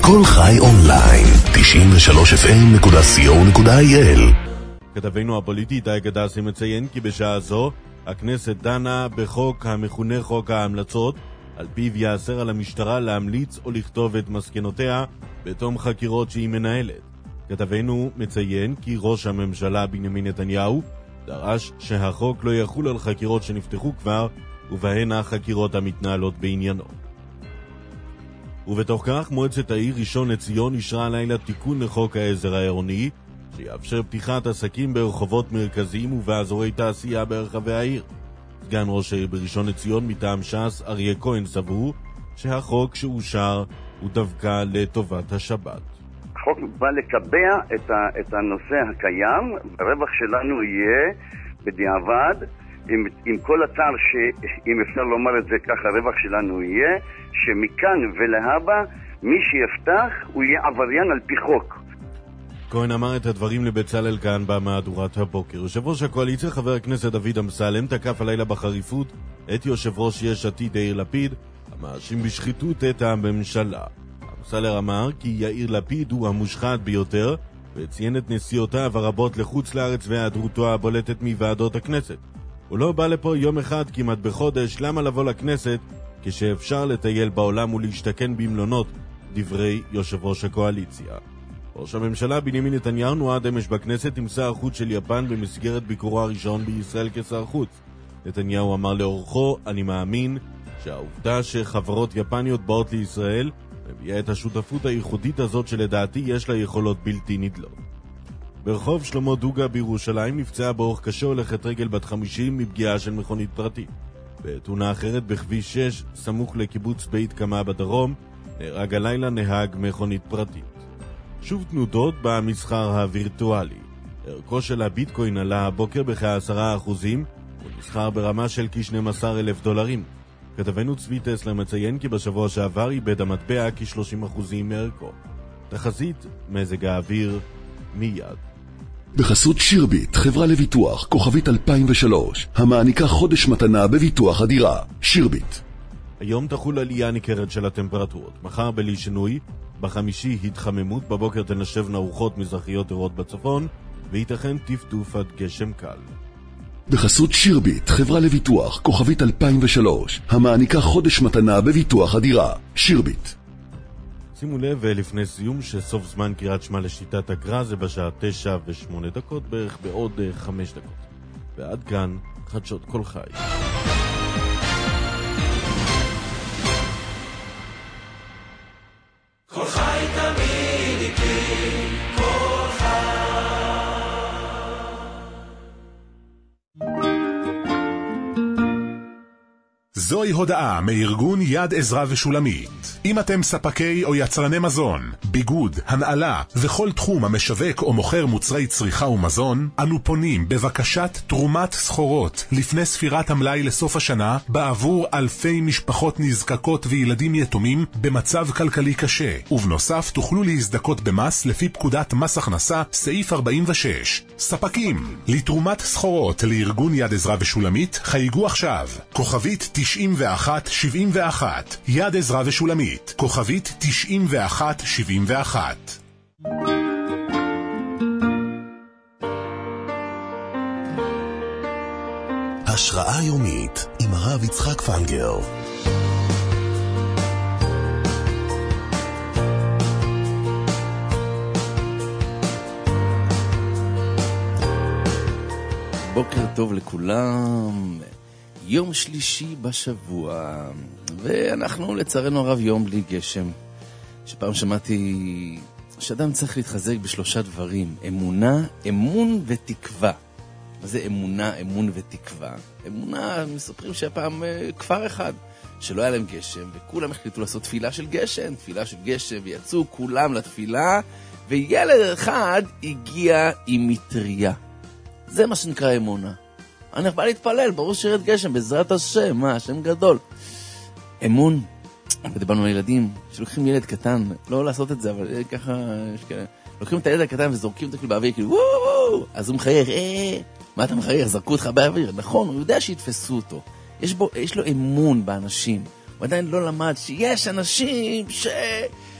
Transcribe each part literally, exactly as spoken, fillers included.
כל חי אונליין, תשעים ושלוש אף אם נקודה סי או נקודה איי אל. כתבנו הפוליטי איתי גדסי מציין כי בשעה זו הכנסת דנה בחוק המכונה חוק ההמלצות, על פיו יאסר על המשטרה להמליץ או לכתוב את מסקנותיה בתום חקירות שהיא מנהלת. כתבנו מציין כי ראש הממשלה בנימין נתניהו דרש שהחוק לא יחול על חקירות שנפתחו כבר ובהן החקירות המתנהלות בעניינו. ובתוך כך מועצת העיר ראשון לציון אישרה לילה תיקון לחוק העזר העירוני שיאפשר פתיחת עסקים ברחובות מרכזיים ובאזורי תעשייה ברחבי העיר. סגן ראש העיר בראשון לציון מטעם ש"ס אריה כהן סבור שהחוק שאושר הוא דווקא לטובת השבת. החוק בא לקבע את, ה, את הנושא הקיים, הרווח שלנו יהיה בדיעבד, עם, עם כל הצער שאם אפשר לומר את זה ככה, הרווח שלנו יהיה שמכאן ולהבא מי שיפתח הוא יהיה עבריין על פי חוק. כהן אמר את הדברים לבצלאל כאן במהדורת הבוקר. יושב ראש הקואליציה חבר הכנסת דוד אמסלם תקף הלילה בחריפות את יושב ראש יש עתיד יאיר לפיד המאשים בשחיתות את הממשלה. אמסלם אמר כי יאיר לפיד הוא המושחת ביותר וציין את נסיעותיו הרבות לחוץ לארץ והיעדרותו הבולטת מוועדות הכנסת. הוא לא בא לפה יום אחד כמעט בחודש, למה לבוא לכנסת כשאפשר לטייל בעולם ולהשתכן במלונות, דברי יושב ראש הקואליציה. ראש הממשלה בנימין נתניהו נועד אמש בכנסת עם שר החוץ של יפן במסגרת ביקורו הראשון בישראל כשר חוץ. נתניהו אמר לאורחו, אני מאמין שהעובדה שחברות יפניות באות לישראל מביאה את השותפות הייחודית הזאת שלדעתי יש לה יכולות בלתי נדלות. ברחוב שלמה דוגה בירושלים נפצעה באורח קשה הולכת רגל בת חמישים מפגיעה של מכונית פרטית. בתאונה אחרת בכביש שש, סמוך לקיבוץ בית קמה בדרום, נהרג הלילה נהג מכונית פרטית. שוב תנודות במסחר הווירטואלי. ערכו של הביטקוין עלה הבוקר בכ-עשרה אחוזים, ונסחר ברמה של כ-שנים עשר אלף דולרים. כתבנו צבי טסלר מציין כי בשבוע שעבר איבד המטבע כ-שלושים אחוזים מערכו. תחזית מזג האוויר מיד. בחסות שירביט, חברה לביטוח, כוכבית אלפיים ושלוש, המעניקה חודש מתנה בביטוח הדירה. שירביט. היום תחול עלייה ניכרת של הטמפרטורות. מחר בלי שינוי, בחמישי התחממות, בבוקר תנשבנה רוחות מזרחיות ערות בצפון, וייתכן טפטוף עד גשם קל. בחסות שירביט, חברה לביטוח, כוכבית אלפיים ושלוש, המעניקה חודש מתנה בביטוח הדירה. שירביט. שימו לב לפני סיום שסוף זמן קריאת שמע לשיטת הגר"א זה בשעה תשע ושמונה דקות, בערך בעוד חמש דקות. ועד כאן חדשות כל חי. כל חי תמיד איתי, כל חי. זוהי הודעה מארגון יד עזרא ושולמית. אם אתם ספקי או יצרני מזון, ביגוד, הנעלה וכל תחום המשווק או מוכר מוצרי צריכה ומזון, אנו פונים בבקשת תרומת סחורות לפני ספירת המלאי לסוף השנה בעבור אלפי משפחות נזקקות וילדים יתומים במצב כלכלי קשה. ובנוסף תוכלו להזדכות במס לפי פקודת מס הכנסה סעיף ארבעים ושש. ספקים לתרומת סחורות לארגון יד עזרא ושולמית חייגו עכשיו כוכבית תשעים ואחת שבעים ואחת. יד עזרא ושולמית כוכבית תשעים ואחת שבעים ואחת. השראה יומית עם הרב יצחק פנגר. בוקר טוב לכולם. יום שלישי בשבוע, ואנחנו לצערנו הרב יום בלי גשם. שפעם שמעתי שאדם צריך להתחזק בשלושה דברים: אמונה, אמון ותקווה. מה זה אמונה, אמון ותקווה? אמונה, מספרים שהפעם כפר אחד שלא היה להם גשם, וכולם החליטו לעשות תפילה של גשם, תפילה של גשם, ויצאו כולם לתפילה, וילד אחד הגיע עם מטריה. זה מה שנקרא אמונה. אני בא להתפלל, ברור שירד גשם, בעזרת השם, מה, השם גדול. אמון, ודיברנו על ילדים, שלוקחים ילד קטן, לא לעשות את זה, אבל ככה, שכאלה, לוקחים את הילד הקטן וזורקים אותו כאילו באוויר, כאילו, וואו, וואו, אז הוא מחייך, אה, מה אתה מחייך? זרקו אותך באוויר. נכון, הוא יודע שיתפסו אותו. יש בו, יש לו אמון באנשים. הוא עדיין לא למד שיש אנשים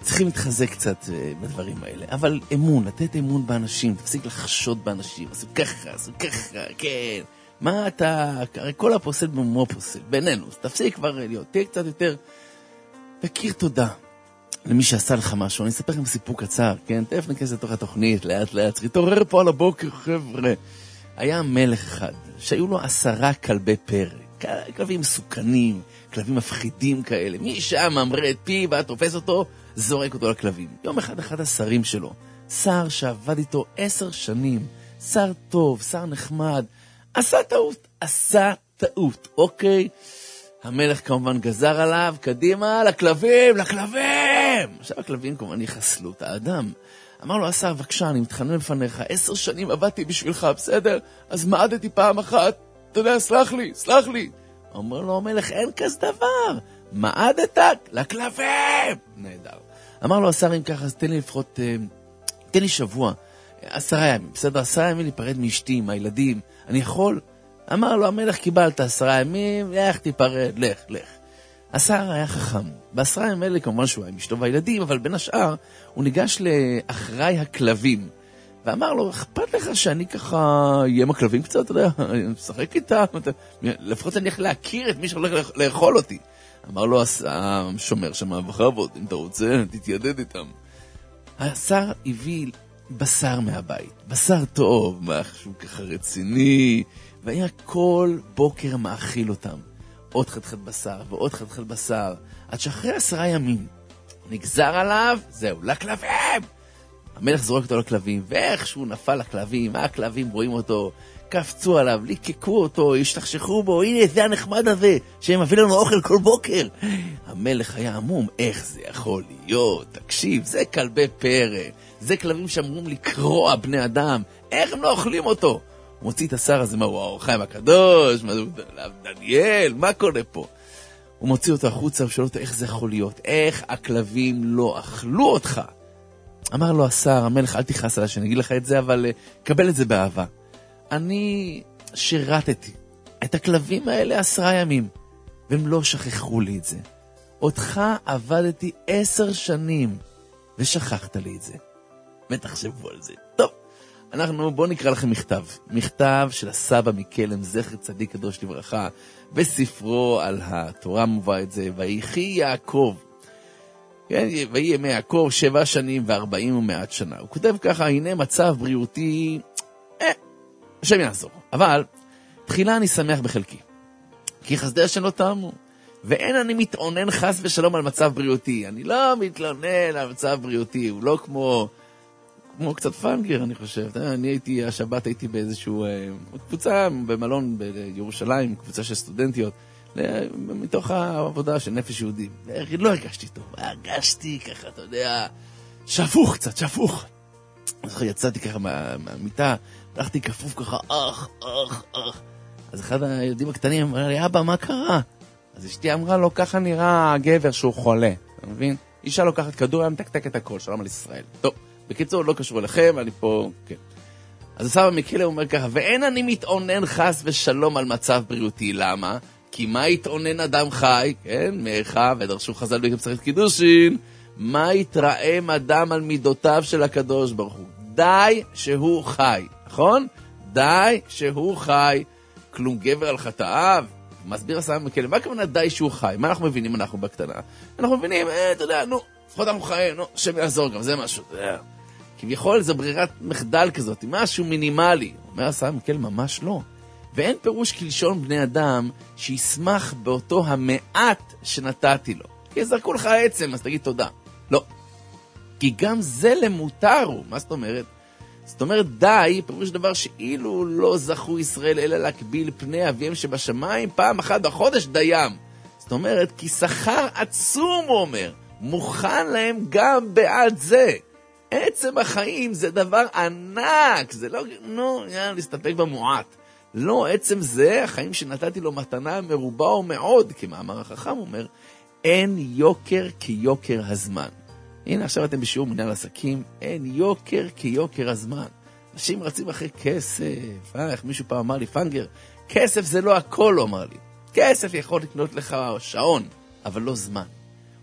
צריכים להתחזק קצת בדברים האלה. אבל אמון, לתת אמון באנשים, תפסיק לחשוד באנשים, עשו ככה, עשו ככה, כן. מה אתה, הרי כל הפוסל במו פוסל, בינינו, תפסיק כבר להיות, תהיה קצת יותר, תכיר תודה למי שעשה לך משהו. אני אספר לכם סיפור קצר, כן? תכף ניכנס לתוך התוכנית, לאט לאט, צריך להתעורר פה על הבוקר, חבר'ה. היה מלך אחד, שהיו לו עשרה כלבי פרא, כלבים מסוכנים, כלבים מפחידים כאלה. מי שם ממרא את פי, ואת תופס אותו, זורק אותו לכלבים. יום אחד אחד השרים שלו, שר שעבד איתו עשר שנים, שר טוב, שר נחמד, עשה טעות, עשה טעות, אוקיי? המלך כמובן גזר עליו, קדימה, לכלבים, לכלבים! עכשיו הכלבים כמובן יחסלו את האדם. אמר לו, השר, בבקשה, אני מתחנן בפניך, עשר שנים עבדתי בשבילך, בסדר? אז מעדתי פעם אחת, אתה יודע, סלח לי, סלח לי. אומר לו, המלך, אין כזה דבר, מעדת לכלבים! נהדר. אמר לו, השר, אם ככה, אז תן לי לפחות, תן לי שבוע, עשרה ימים, בסדר, עשרה ימים להיפרד מאשתי, מהילדים, אני יכול? אמר לו, המלך, קיבלת עשרה ימים, לך תיפרד, לך, לך. השר היה חכם. בעשרה ימים האלה כמובן שהוא היה עם אשתו והילדים, אבל בין השאר הוא ניגש לאחראי הכלבים, ואמר לו, אכפת לך שאני ככה אהיה עם הכלבים קצת, אתה יודע, משחק איתם, לפחות אני הולך להכיר את מי שהולך לאכול אותי. אמר לו, השומר שם בחוות, אם אתה רוצה, תתיידד איתם. השר הביא בשר מהבית, בשר טוב, משהו ככה רציני, והיה כל בוקר מאכיל אותם. עוד חתיכת בשר ועוד חתיכת בשר, עד שאחרי עשרה ימים נגזר עליו, זהו, לכלבים! המלך זורק אותו לכלבים, ואיך שהוא נפל לכלבים, הכלבים רואים אותו, קפצו עליו, ליקקו אותו, השתחשכו בו, הנה זה הנחמד הזה, שהם מביא לנו אוכל כל בוקר. המלך היה עמום, איך זה יכול להיות? תקשיב, זה כלבי פרא, זה כלבים שאמורים לקרוע בני אדם, איך הם לא אוכלים אותו? הוא מוציא את השר הזה, מה הוא האורחיים הקדוש, מה זה, דניאל, מה קורה פה? הוא מוציא אותו החוצה ושואל אותו איך זה יכול להיות, איך הכלבים לא אכלו אותך? אמר לו השר, המלך, אל תכעס עליי שאני אגיד לך את זה, אבל uh, קבל את זה באהבה. אני שירתתי את הכלבים האלה עשרה ימים, והם לא שכחו לי את זה. אותך עבדתי עשר שנים, ושכחת לי את זה. מתחשבו על זה. טוב, אנחנו, בואו נקרא לכם מכתב. מכתב של הסבא מקלם, זכר צדיק קדוש לברכה, בספרו על התורה מובא את זה, ויחי יעקב. כן, ויהי ימי יעקב שבע שנים וארבעים ומעט שנה. הוא כותב ככה, הנה מצב בריאותי, אה, השם יעזור. אבל, תחילה אני שמח בחלקי, כי חסדי השם לא תאמו, ואין אני מתעונן חס ושלום על מצב בריאותי. אני לא מתלונן על מצב בריאותי, הוא לא כמו, כמו קצת פנגר, אני חושב. אני הייתי, השבת הייתי באיזשהו, אה, קבוצה במלון בירושלים, קבוצה של סטודנטיות, מתוך העבודה של נפש יהודי. לא הרגשתי טוב, הרגשתי ככה, אתה יודע, שפוך קצת, שפוך. אז יצאתי ככה מה, מהמיטה, הלכתי כפוף ככה, אך, אך, אך. אז אחד הילדים הקטנים אמר לי, אבא, מה קרה? אז אשתי אמרה לו, ככה נראה הגבר שהוא חולה, אתה מבין? אישה לוקחת כדור, היה מתקתק את הכל, שלום על ישראל. טוב, בקיצור, לא קשור אליכם, אני פה, כן. אז הסבא מקלם אומר ככה, ואין אני מתעונן חס ושלום על מצב בריאותי, למה? כי מה יתעונן אדם חי, כן, מאיכה, ודרשו חז"ל במסכת קידושין, מה יתרעם אדם על מידותיו של הקדוש ברוך הוא? די שהוא חי, נכון? די שהוא חי, כלום גבר על חטאיו. מסביר הסבא מקלם, מה הכוונה די שהוא חי? מה אנחנו מבינים אנחנו בקטנה? אנחנו מבינים, אה, אתה יודע, נו, לפחות אנחנו חיים, נו, שם יעזור גם, זה משהו, אתה יודע. כביכול זה ברירת מחדל כזאת, משהו מינימלי. אומר הסבא מקלם, ממש לא. ואין פירוש כלשון בני אדם שישמח באותו המעט שנתתי לו. כי זרקו לך עצם, אז תגיד תודה. לא. כי גם זה למותר הוא. מה זאת אומרת? זאת אומרת, די, פירוש דבר שאילו לא זכו ישראל אלא להקביל פני אביהם שבשמיים פעם אחת בחודש דיים. זאת אומרת, כי שכר עצום, הוא אומר, מוכן להם גם בעד זה. עצם החיים זה דבר ענק. זה לא, נו, יאללה, להסתפק במועט. לא, עצם זה, החיים שנתתי לו מתנה מרובה ומאוד, כמאמר החכם אומר, אין יוקר כיוקר הזמן. הנה, עכשיו אתם בשיעור מנהל עסקים, אין יוקר כיוקר הזמן. אנשים רצים אחרי כסף, אה, איך מישהו פעם אמר לי, פנגר, כסף זה לא הכל, הוא אמר לי. כסף יכול לקנות לך שעון, אבל לא זמן.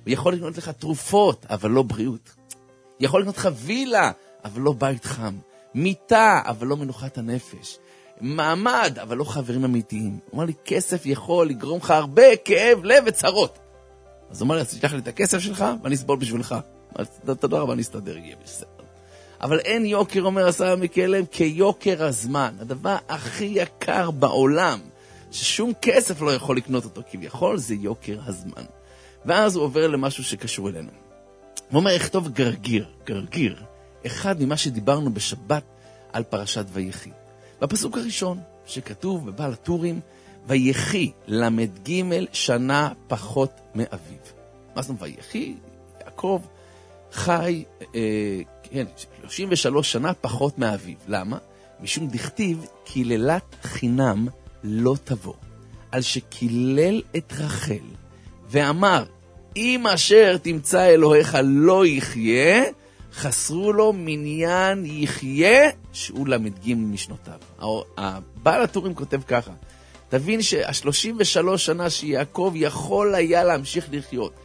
הוא יכול לקנות לך תרופות, אבל לא בריאות. יכול לקנות לך וילה, אבל לא בית חם. מיטה, אבל לא מנוחת הנפש. מעמד, אבל לא חברים אמיתיים. הוא אומר לי, כסף יכול לגרום לך הרבה כאב לב וצרות. אז הוא אומר לי, אז תשלח לי את הכסף שלך, ואני אסבול בשבילך. תודה רבה, אני אסתדר, יהיה בסדר. אבל אין יוקר, אומר השר מקלם, כיוקר הזמן. הדבר הכי יקר בעולם, ששום כסף לא יכול לקנות אותו, כביכול זה יוקר הזמן. ואז הוא עובר למשהו שקשור אלינו. הוא אומר, יכתוב גרגיר, גרגיר, אחד ממה שדיברנו בשבת על פרשת ויחי. בפסוק הראשון שכתוב בבעל הטורים, ויחי למד ג' שנה פחות מאביו. מה זאת אומרת ויחי? יעקב חי אה, כן, שלושים ושלוש שנה פחות מאביו. למה? משום דכתיב קיללת חינם לא תבוא. על שקילל את רחל ואמר, אם אשר תמצא אלוהיך לא יחיה, חסרו לו מניין יחיה, שהוא למד ג' משנותיו. הבעל הטורים כותב ככה, תבין שהשלושים ושלוש שנה שיעקב יכול היה להמשיך לחיות,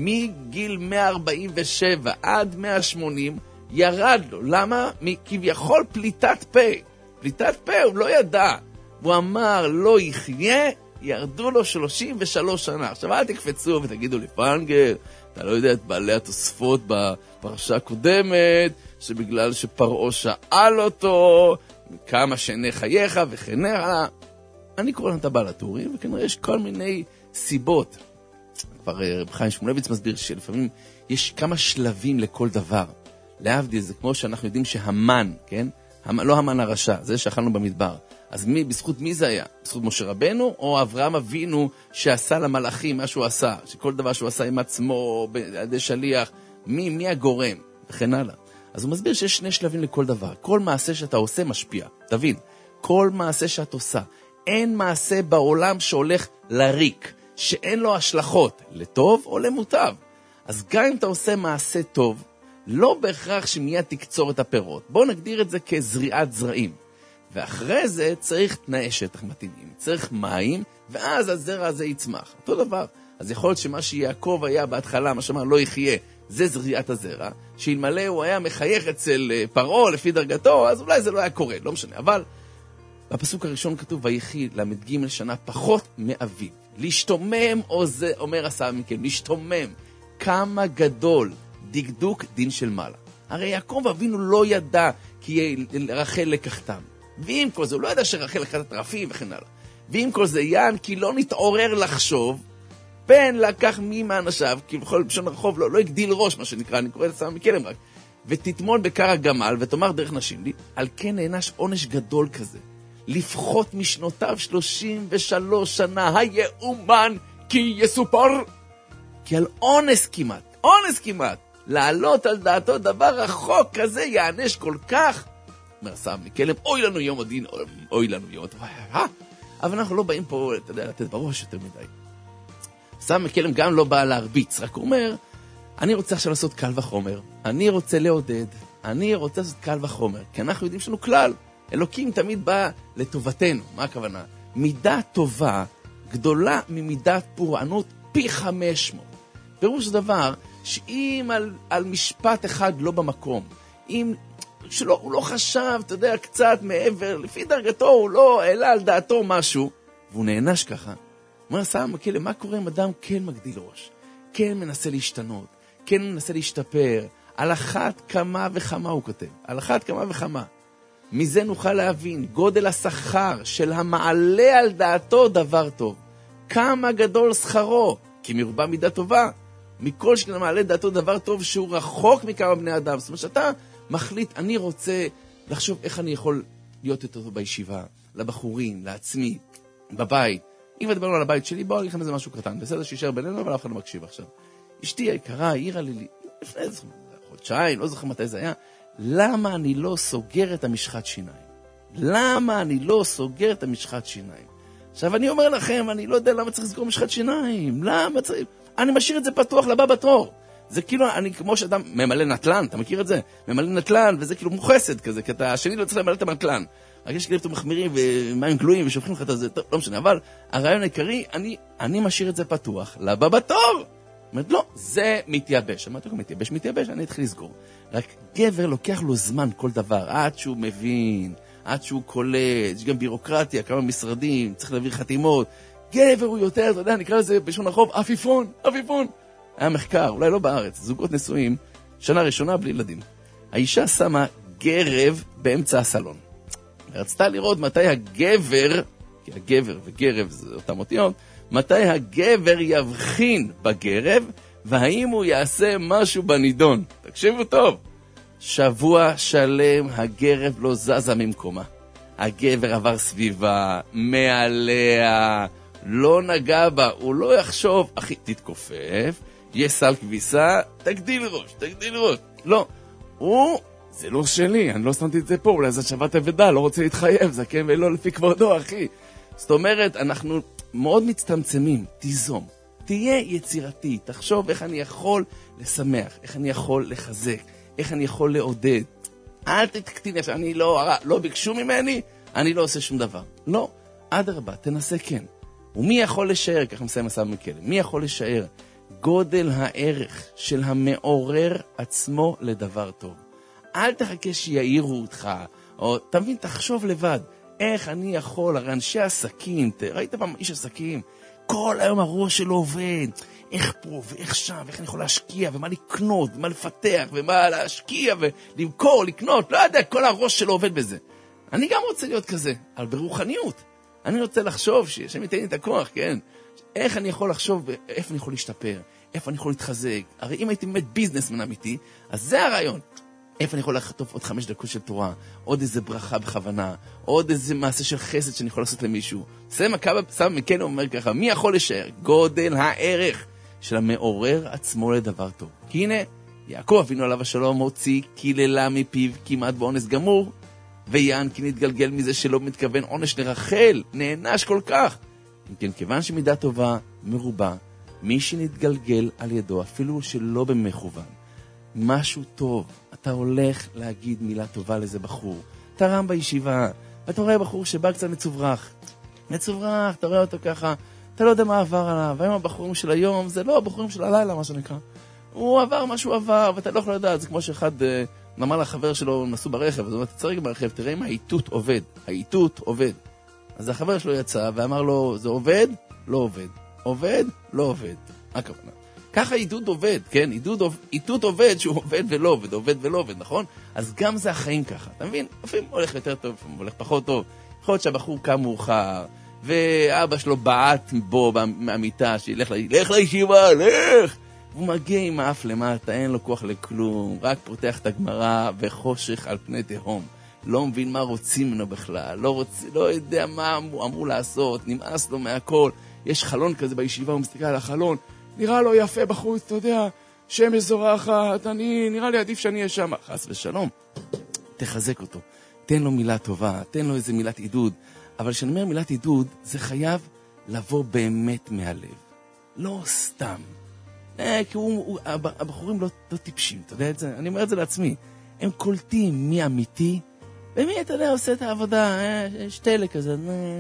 מגיל מאה ארבעים ושבע עד מאה שמונים, ירד לו. למה? כביכול פליטת פה. פליטת פה הוא לא ידע. הוא אמר לא יחיה, ירדו לו שלושים ושלוש שנה. עכשיו אל תקפצו ותגידו לי, פנגל, אתה לא יודע את בעלי התוספות בפרשה הקודמת, שבגלל שפרעה שאל אותו, כמה שני חייך וכן הלאה. אני קורא להם את הבעל הטורים, וכנראה יש כל מיני סיבות. כבר רב חיים שמואלביץ מסביר שלפעמים יש כמה שלבים לכל דבר. להבדיל, זה כמו שאנחנו יודעים שהמן, כן? לא המן הרשע, זה שאכלנו במדבר. אז מי, בזכות מי זה היה? בזכות משה רבנו, או אברהם אבינו שעשה למלאכים מה שהוא עשה? שכל דבר שהוא עשה עם עצמו, בידי שליח, מי, מי הגורם? וכן הלאה. אז הוא מסביר שיש שני שלבים לכל דבר. כל מעשה שאתה עושה משפיע. תבין, כל מעשה שאת עושה. אין מעשה בעולם שהולך לריק, שאין לו השלכות, לטוב או למוטב. אז גם אם אתה עושה מעשה טוב, לא בהכרח שמיד תקצור את הפירות. בואו נגדיר את זה כזריעת זרעים. ואחרי זה צריך תנאי שטח מתאימים, צריך מים, ואז הזרע הזה יצמח. אותו דבר. אז יכול להיות שמה שיעקב היה בהתחלה, מה שאמר לא יחיה, זה זריעת הזרע, שאלמלא הוא היה מחייך אצל פרעה לפי דרגתו, אז אולי זה לא היה קורה, לא משנה. אבל בפסוק הראשון כתוב, ויחי למד ג' שנה פחות מאביו. להשתומם, או זה אומר השר מכם, להשתומם. כמה גדול דקדוק דין של מעלה. הרי יעקב אבינו לא ידע כי רחל לקחתם. ועם כל זה, הוא לא ידע שרחל לקחת את רפים וכן הלאה. ועם כל זה יען, כי לא נתעורר לחשוב, פן לקח מי מאנשיו, כי בכל בשון הרחוב לא, לא הגדיל ראש, מה שנקרא, אני קורא לסמא מקלם רק, ותתמון בקר הגמל, ותאמר דרך נשים לי, על כן נענש עונש גדול כזה, לפחות משנותיו שלושים ושלוש שנה, היאומן כי יסופר, כי על אונס כמעט, אונס כמעט, לעלות על דעתו דבר רחוק כזה, יענש כל כך, אומר סמא מקלם, אוי לנו יום הדין, אוי לנו יום הדין, אבל אנחנו לא באים פה, אתה יודע, לתת בראש יותר מדי. סמא מקלם גם לא בא להרביץ, רק אומר, אני רוצה עכשיו לעשות קל וחומר, אני רוצה לעודד, אני רוצה לעשות קל וחומר, כי אנחנו יודעים שלנו כלל, אלוקים תמיד בא לטובתנו, מה הכוונה? מידה טובה גדולה ממידת פורענות פי חמש מאות. פירוש דבר שאם על, על משפט אחד לא במקום, אם שלא, הוא לא חשב, אתה יודע, קצת מעבר, לפי דרגתו הוא לא העלה על דעתו משהו, והוא נענש ככה, אומר סמא מקלם, מה קורה אם אדם כן מגדיל ראש, כן מנסה להשתנות, כן מנסה להשתפר, על אחת כמה וכמה הוא כותב, על אחת כמה וכמה. מזה נוכל להבין, גודל השכר של המעלה על דעתו דבר טוב. כמה גדול שכרו, כי מרבה מידה טובה, מכל שכן מעלה דעתו דבר טוב שהוא רחוק מכמה בני אדם. זאת אומרת שאתה מחליט, אני רוצה לחשוב איך אני יכול להיות יותר טוב בישיבה, לבחורים, לעצמי, בבית. אם אדברנו על הבית שלי, בואו אגיד לכם איזה משהו קטן, בסדר שישאר בינינו, אבל אף אחד לא מקשיב עכשיו. אשתי היקרה, העירה לי, לפני איזה חודשיים, לא זוכר מתי זה היה, למה אני לא סוגר את המשחת שיניים? למה אני לא סוגר את המשחת שיניים? עכשיו אני אומר לכם, אני לא יודע למה צריך לסגור משחת שיניים, למה צריך... אני משאיר את זה פתוח לבא בתור. זה כאילו, אני כמו שאדם ממלא נטלן, אתה מכיר את זה? ממלא נטלן, וזה כאילו מוחסד כזה, כי אתה השני לא צריך למלא את הנטלן. רק יש כאלה פתאום מחמירים ומים גלויים ושופכים לך את זה, לא משנה, אבל הרעיון העיקרי, אני, אני משאיר את זה פתוח לבא בתור. אומרת, לא, זה מתייבש. אמרתי, הוא מתייבש, מתייבש, אני אתחיל לסגור. רק גבר לוקח לו זמן כל דבר, עד שהוא מבין, עד שהוא קולט, יש גם בירוקרטיה, כמה משרדים, צריך להעביר חתימות. גבר הוא יותר, אתה יודע, נקרא לזה בשון הרחוב, אפיפון, אפיפון. היה מחקר, אולי לא בארץ, זוגות נשואים, שנה ראשונה בלי ילדים. האישה שמה גרב באמצע הסלון. רצתה לראות מתי הגבר, כי הגבר וגרב זה אותם אותיות, מתי הגבר יבחין בגרב, והאם הוא יעשה משהו בנידון. תקשיבו טוב. שבוע שלם הגרב לא זזה ממקומה. הגבר עבר סביבה, מעליה, לא נגע בה, הוא לא יחשוב, אחי, תתכופף, יש סל כביסה, תגדיל ראש, תגדיל ראש. לא, הוא, זה לא שלי, אני לא שמתי את זה פה, אולי זה שבת עבדה, לא רוצה להתחייב, זה כן ולא לפי כבודו, אחי. זאת אומרת, אנחנו מאוד מצטמצמים, תיזום, תהיה יצירתי, תחשוב איך אני יכול לשמח, איך אני יכול לחזק, איך אני יכול לעודד. אל תתקטין, אני לא, לא ביקשו ממני, אני לא עושה שום דבר. לא, עד הרבה, תנסה כן. ומי יכול לשער, ככה מסיים מסע מכלם, מי יכול לשער גודל הערך של המעורר עצמו לדבר טוב? אל תחכה שיעירו אותך, או תבין, תחשוב לבד, איך אני יכול, הרי אנשי עסקים, ראית פעם איש עסקים, כל היום הראש שלו עובד, איך פה ואיך שם, ואיך אני יכול להשקיע, ומה לקנות, ומה לפתח, ומה להשקיע, ולמכור, לקנות, לא יודע, כל הראש שלו עובד בזה. אני גם רוצה להיות כזה, אבל ברוחניות. אני רוצה לחשוב, שהם ייתן לי את הכוח, כן? איך אני יכול לחשוב, איפה אני יכול להשתפר, איפה אני יכול להתחזק. הרי אם הייתי באמת ביזנסמן אמיתי, אז זה הרעיון. איפה אני יכול לחטוף עוד חמש דקות של תורה, עוד איזה ברכה בכוונה, עוד איזה מעשה של חסד שאני יכול לעשות למישהו. סם מכן אומר ככה, מי יכול לשער? גודל הערך של המעורר עצמו לדבר טוב. כי הנה, יעקב אבינו עליו השלום הוציא קילל מפיו כמעט באונס גמור, ויען כי נתגלגל מזה שלא מתכוון עונש לרחל, נענש כל כך. אם כן, כיוון שמידה טובה מרובה, מי שנתגלגל על ידו, אפילו שלא במכוון, משהו טוב, אתה הולך להגיד מילה טובה לזה בחור. אתה רם בישיבה, ואתה רואה בחור שבא קצת מצוברח. מצוברח, אתה רואה אותו ככה, אתה לא יודע מה עבר עליו, והיום הבחורים של היום, זה לא הבחורים של הלילה, מה שנקרא. הוא עבר מה שהוא עבר, ואתה לא יכול לדעת, זה כמו שאחד אמר לחבר שלו, נסו ברכב, אז הוא אומר, תצטרק ברכב, תראה אם האיתות עובד, האיתות עובד. אז החבר שלו יצא ואמר לו, זה עובד? לא עובד. עובד? לא עובד. מה הכוונה? ככה עידוד עובד, כן? עידוד, עידוד עובד שהוא עובד ולא עובד, עובד ולא עובד, נכון? אז גם זה החיים ככה, אתה מבין? לפעמים הולך יותר טוב, לפעמים הולך פחות טוב. יכול להיות שהבחור קם מאוחר, ואבא שלו בעט בו מהמיטה, שילך ל... לך לישיבה, לך! והוא מגיע עם האף למטה, אין לו כוח לכלום, רק פותח את הגמרא וחושך על פני תהום. לא מבין מה רוצים ממנו בכלל, לא, רוצ... לא יודע מה אמור, אמור לעשות, נמאס לו מהכל. יש חלון כזה בישיבה, הוא מסתכל על החלון, נראה לו יפה בחוץ, אתה יודע, שמש זורחת, אני, נראה לי עדיף שאני אהיה שם. חס ושלום, תחזק אותו, תן לו מילה טובה, תן לו איזה מילת עידוד. אבל כשאני אומר מילת עידוד, זה חייב לבוא באמת מהלב. לא סתם. אה, כי הוא, הוא, הבחורים לא, לא טיפשים, אתה יודע את זה? אני אומר את זה לעצמי. הם קולטים מי אמיתי, ומי, אתה יודע, עושה את העבודה, אה, שתלה כזה.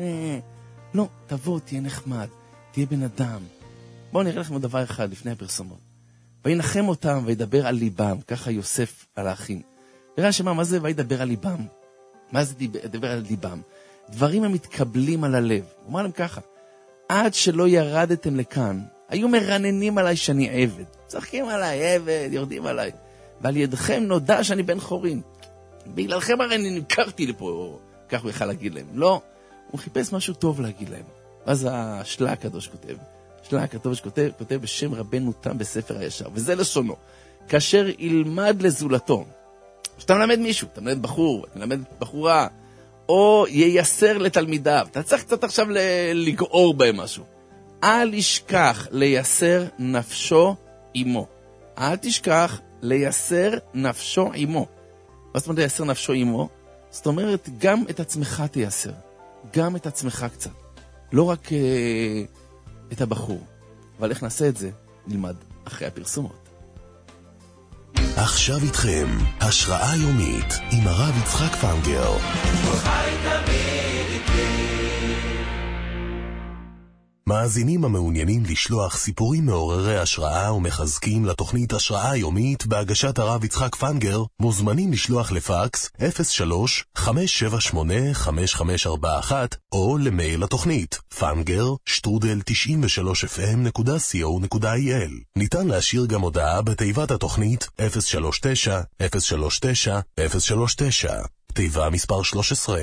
לא, תבוא, תהיה נחמד, תהיה בן אדם. בואו נראה לכם עוד דבר אחד לפני הפרסומות. וינחם אותם וידבר על ליבם, ככה יוסף על האחים. וראה שמה, מה זה וידבר על ליבם? מה זה ידבר על ליבם? דברים המתקבלים על הלב. הוא אומר להם ככה, עד שלא ירדתם לכאן, היו מרננים עליי שאני עבד. צחקים עליי, עבד, יורדים עליי. ועל ידכם נודע שאני בן חורין. בגללכם הרי אני נקרתי לפה, כך הוא יכל להגיד להם. לא, הוא חיפש משהו טוב להגיד להם. אז השלה הקדוש כותב. השלה הקדוש כותב, כותב בשם רבנו תם בספר הישר. וזה לשונו. כאשר ילמד לזולתו. שאתה מלמד מישהו, אתה מלמד בחור, אתה מלמד בחורה, או ייסר לתלמידיו. אתה צריך קצת עכשיו לגעור בהם משהו. אל ישכח לייסר נפשו עמו. אל תשכח לייסר נפשו עמו. מה זאת אומרת לייסר נפשו עמו? זאת אומרת, גם את עצמך תייסר. גם את עצמך קצת. לא רק uh, את הבחור. אבל איך נעשה את זה? נלמד אחרי הפרסומות. עכשיו איתכם, השראה יומית עם הרב יצחק פנגר. מאזינים המעוניינים לשלוח סיפורים מעוררי השראה ומחזקים לתוכנית השראה יומית בהגשת הרב יצחק פנגר, מוזמנים לשלוח לפקס אפס שלוש חמש שבע שמונה חמש חמש ארבע אחת או למייל לתוכנית פנגר שטרודל תשעים ושלוש אף אם נקודה סי או נקודה איי אל. ניתן להשאיר גם הודעה בתיבת התוכנית אפס שלוש תשע אפס שלוש תשע אפס שלוש תשע, תיבה מספר שלוש עשרה.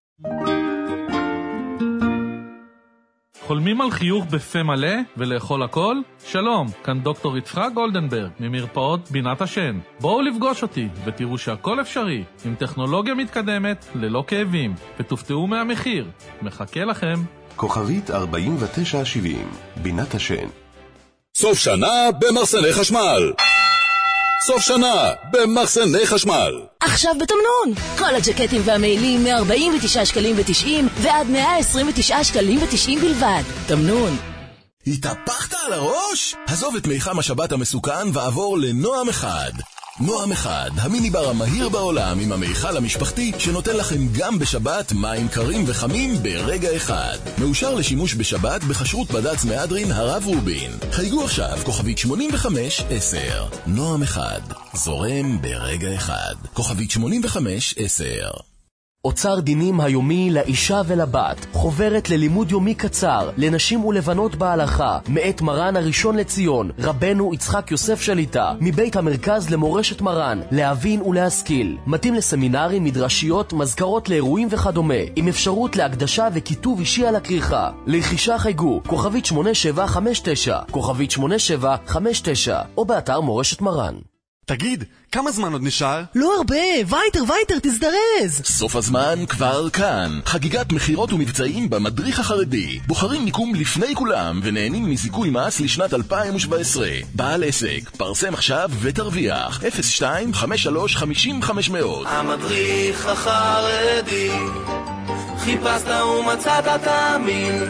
חולמים על חיוך בפה מלא ולאכול הכל? שלום, כאן דוקטור יצחק גולדנברג ממרפאות בינת השן. בואו לפגוש אותי ותראו שהכל אפשרי עם טכנולוגיה מתקדמת ללא כאבים, ותופתעו מהמחיר. מחכה לכם. כוכבית ארבעים ותשע שבעים, בינת השן. סוף שנה במחסני חשמל. סוף שנה במחסני חשמל. עכשיו בתמנון. כל הג'קטים והמעילים מ-ארבעים ותשעה שקלים ותשעים ועד מאה עשרים ותשעה שקלים ותשעים בלבד. תמנון. התהפכת על הראש? עזוב את מיחם השבת המסוכן ועבור לנועם אחד. נועם אחד, המיניבר המהיר בעולם עם המיכל המשפחתי שנותן לכם גם בשבת מים קרים וחמים ברגע אחד. מאושר לשימוש בשבת בחשרות בד"ץ מהדרין הרב רובין. חייגו עכשיו כוכבית שמונים וחמש עשר. נועם אחד, זורם ברגע אחד. כוכבית שמונים וחמש עשר. אוצר דינים היומי לאישה ולבת, חוברת ללימוד יומי קצר לנשים ולבנות בהלכה, מאת מרן הראשון לציון רבנו יצחק יוסף שליטה, מבית המרכז למורשת מרן, להבין ולהשכיל. מתאים לסמינרים, מדרשיות, מזכרות לאירועים וכדומה, עם אפשרות להקדשה וכיתוב אישי על הכריכה. לרכישה חייגו כוכבית שמונה שבע חמש תשע, כוכבית שמונה שבע חמש תשע, או באתר מורשת מרן. תגיד, כמה זמן עוד נשאר? לא הרבה, וייטר וייטר תזדרז. סוף הזמן כבר כאן. חגיגת מחירות ומבצעים במדריך החרדי. בוחרים מיקום לפני כולם ונהנים מזיכוי מס לשנת אלפיים שבע עשרה. בעל עסק, פרסם עכשיו ותרוויח. אפס שתיים חמש שלוש חמישים חמש מאות. המדריך החרדי, חיפשת ומצאת תאמין.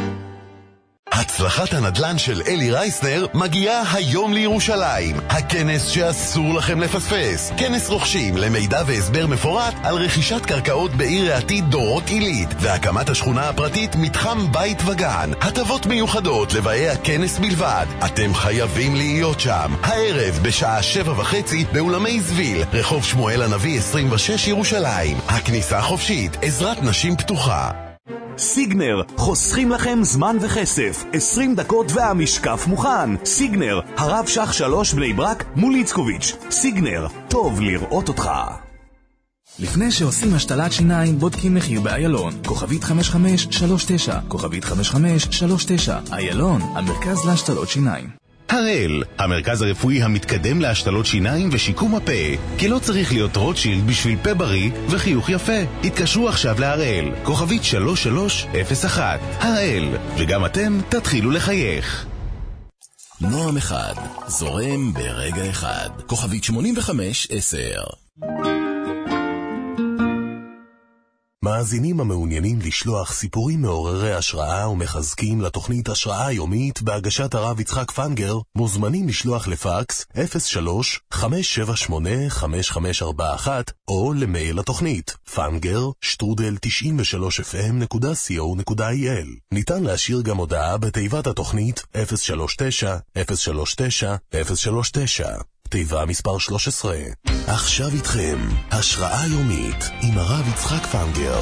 הצלחת הנדל"ן של אלי רייסנר מגיעה היום לירושלים. הכנס שאסור לכם לפספס. כנס רוכשים למידע והסבר מפורט על רכישת קרקעות בעיר העתיד דורות עילית והקמת השכונה הפרטית מתחם בית וגן. הטבות מיוחדות לבאי הכנס בלבד. אתם חייבים להיות שם. הערב בשעה שבע וחצי באולמי זביל, רחוב שמואל הנביא עשרים ושש ירושלים. הכניסה חופשית, עזרת נשים פתוחה. סיגנר, חוסכים לכם זמן וכסף. עשרים דקות והמשקף מוכן. סיגנר, הרב שח שלוש בני ברק מול איצקוביץ'. סיגנר, טוב לראות אותך. לפני שעושים השתלת שיניים בודקים מחיר באיילון. כוכבית חמש חמש שלוש תשע, כוכבית חמש חמש שלוש תשע. איילון, המרכז להשתלות שיניים. הראל, המרכז הרפואי המתקדם להשתלות שיניים ושיקום הפה. כי לא צריך להיות רוטשילד בשביל פה בריא וחיוך יפה. התקשרו עכשיו להראל, כוכבית שלוש שלוש אפס אחת. הראל, וגם אתם תתחילו לחייך. נועם אחד, זורם ברגע אחד. כוכבית שמונים וחמש עשר. מאזינים המעוניינים לשלוח סיפורים מעוררי השראה ומחזקים לתוכנית השראה יומית בהגשת הרב יצחק פנגר, מוזמנים לשלוח לפקס אפס שלוש חמש שבע שמונה חמש חמש ארבע אחת או למייל לתוכנית פנגר שטרודל תשעים ושלוש אף אם נקודה סי או נקודה איי אל. ניתן להשאיר גם הודעה בתיבת התוכנית אפס שלוש תשע אפס שלוש תשע אפס שלוש תשע, תיבה מספר שלוש עשרה. עכשיו איתכם, השראה יומית עם הרב יצחק פנגר.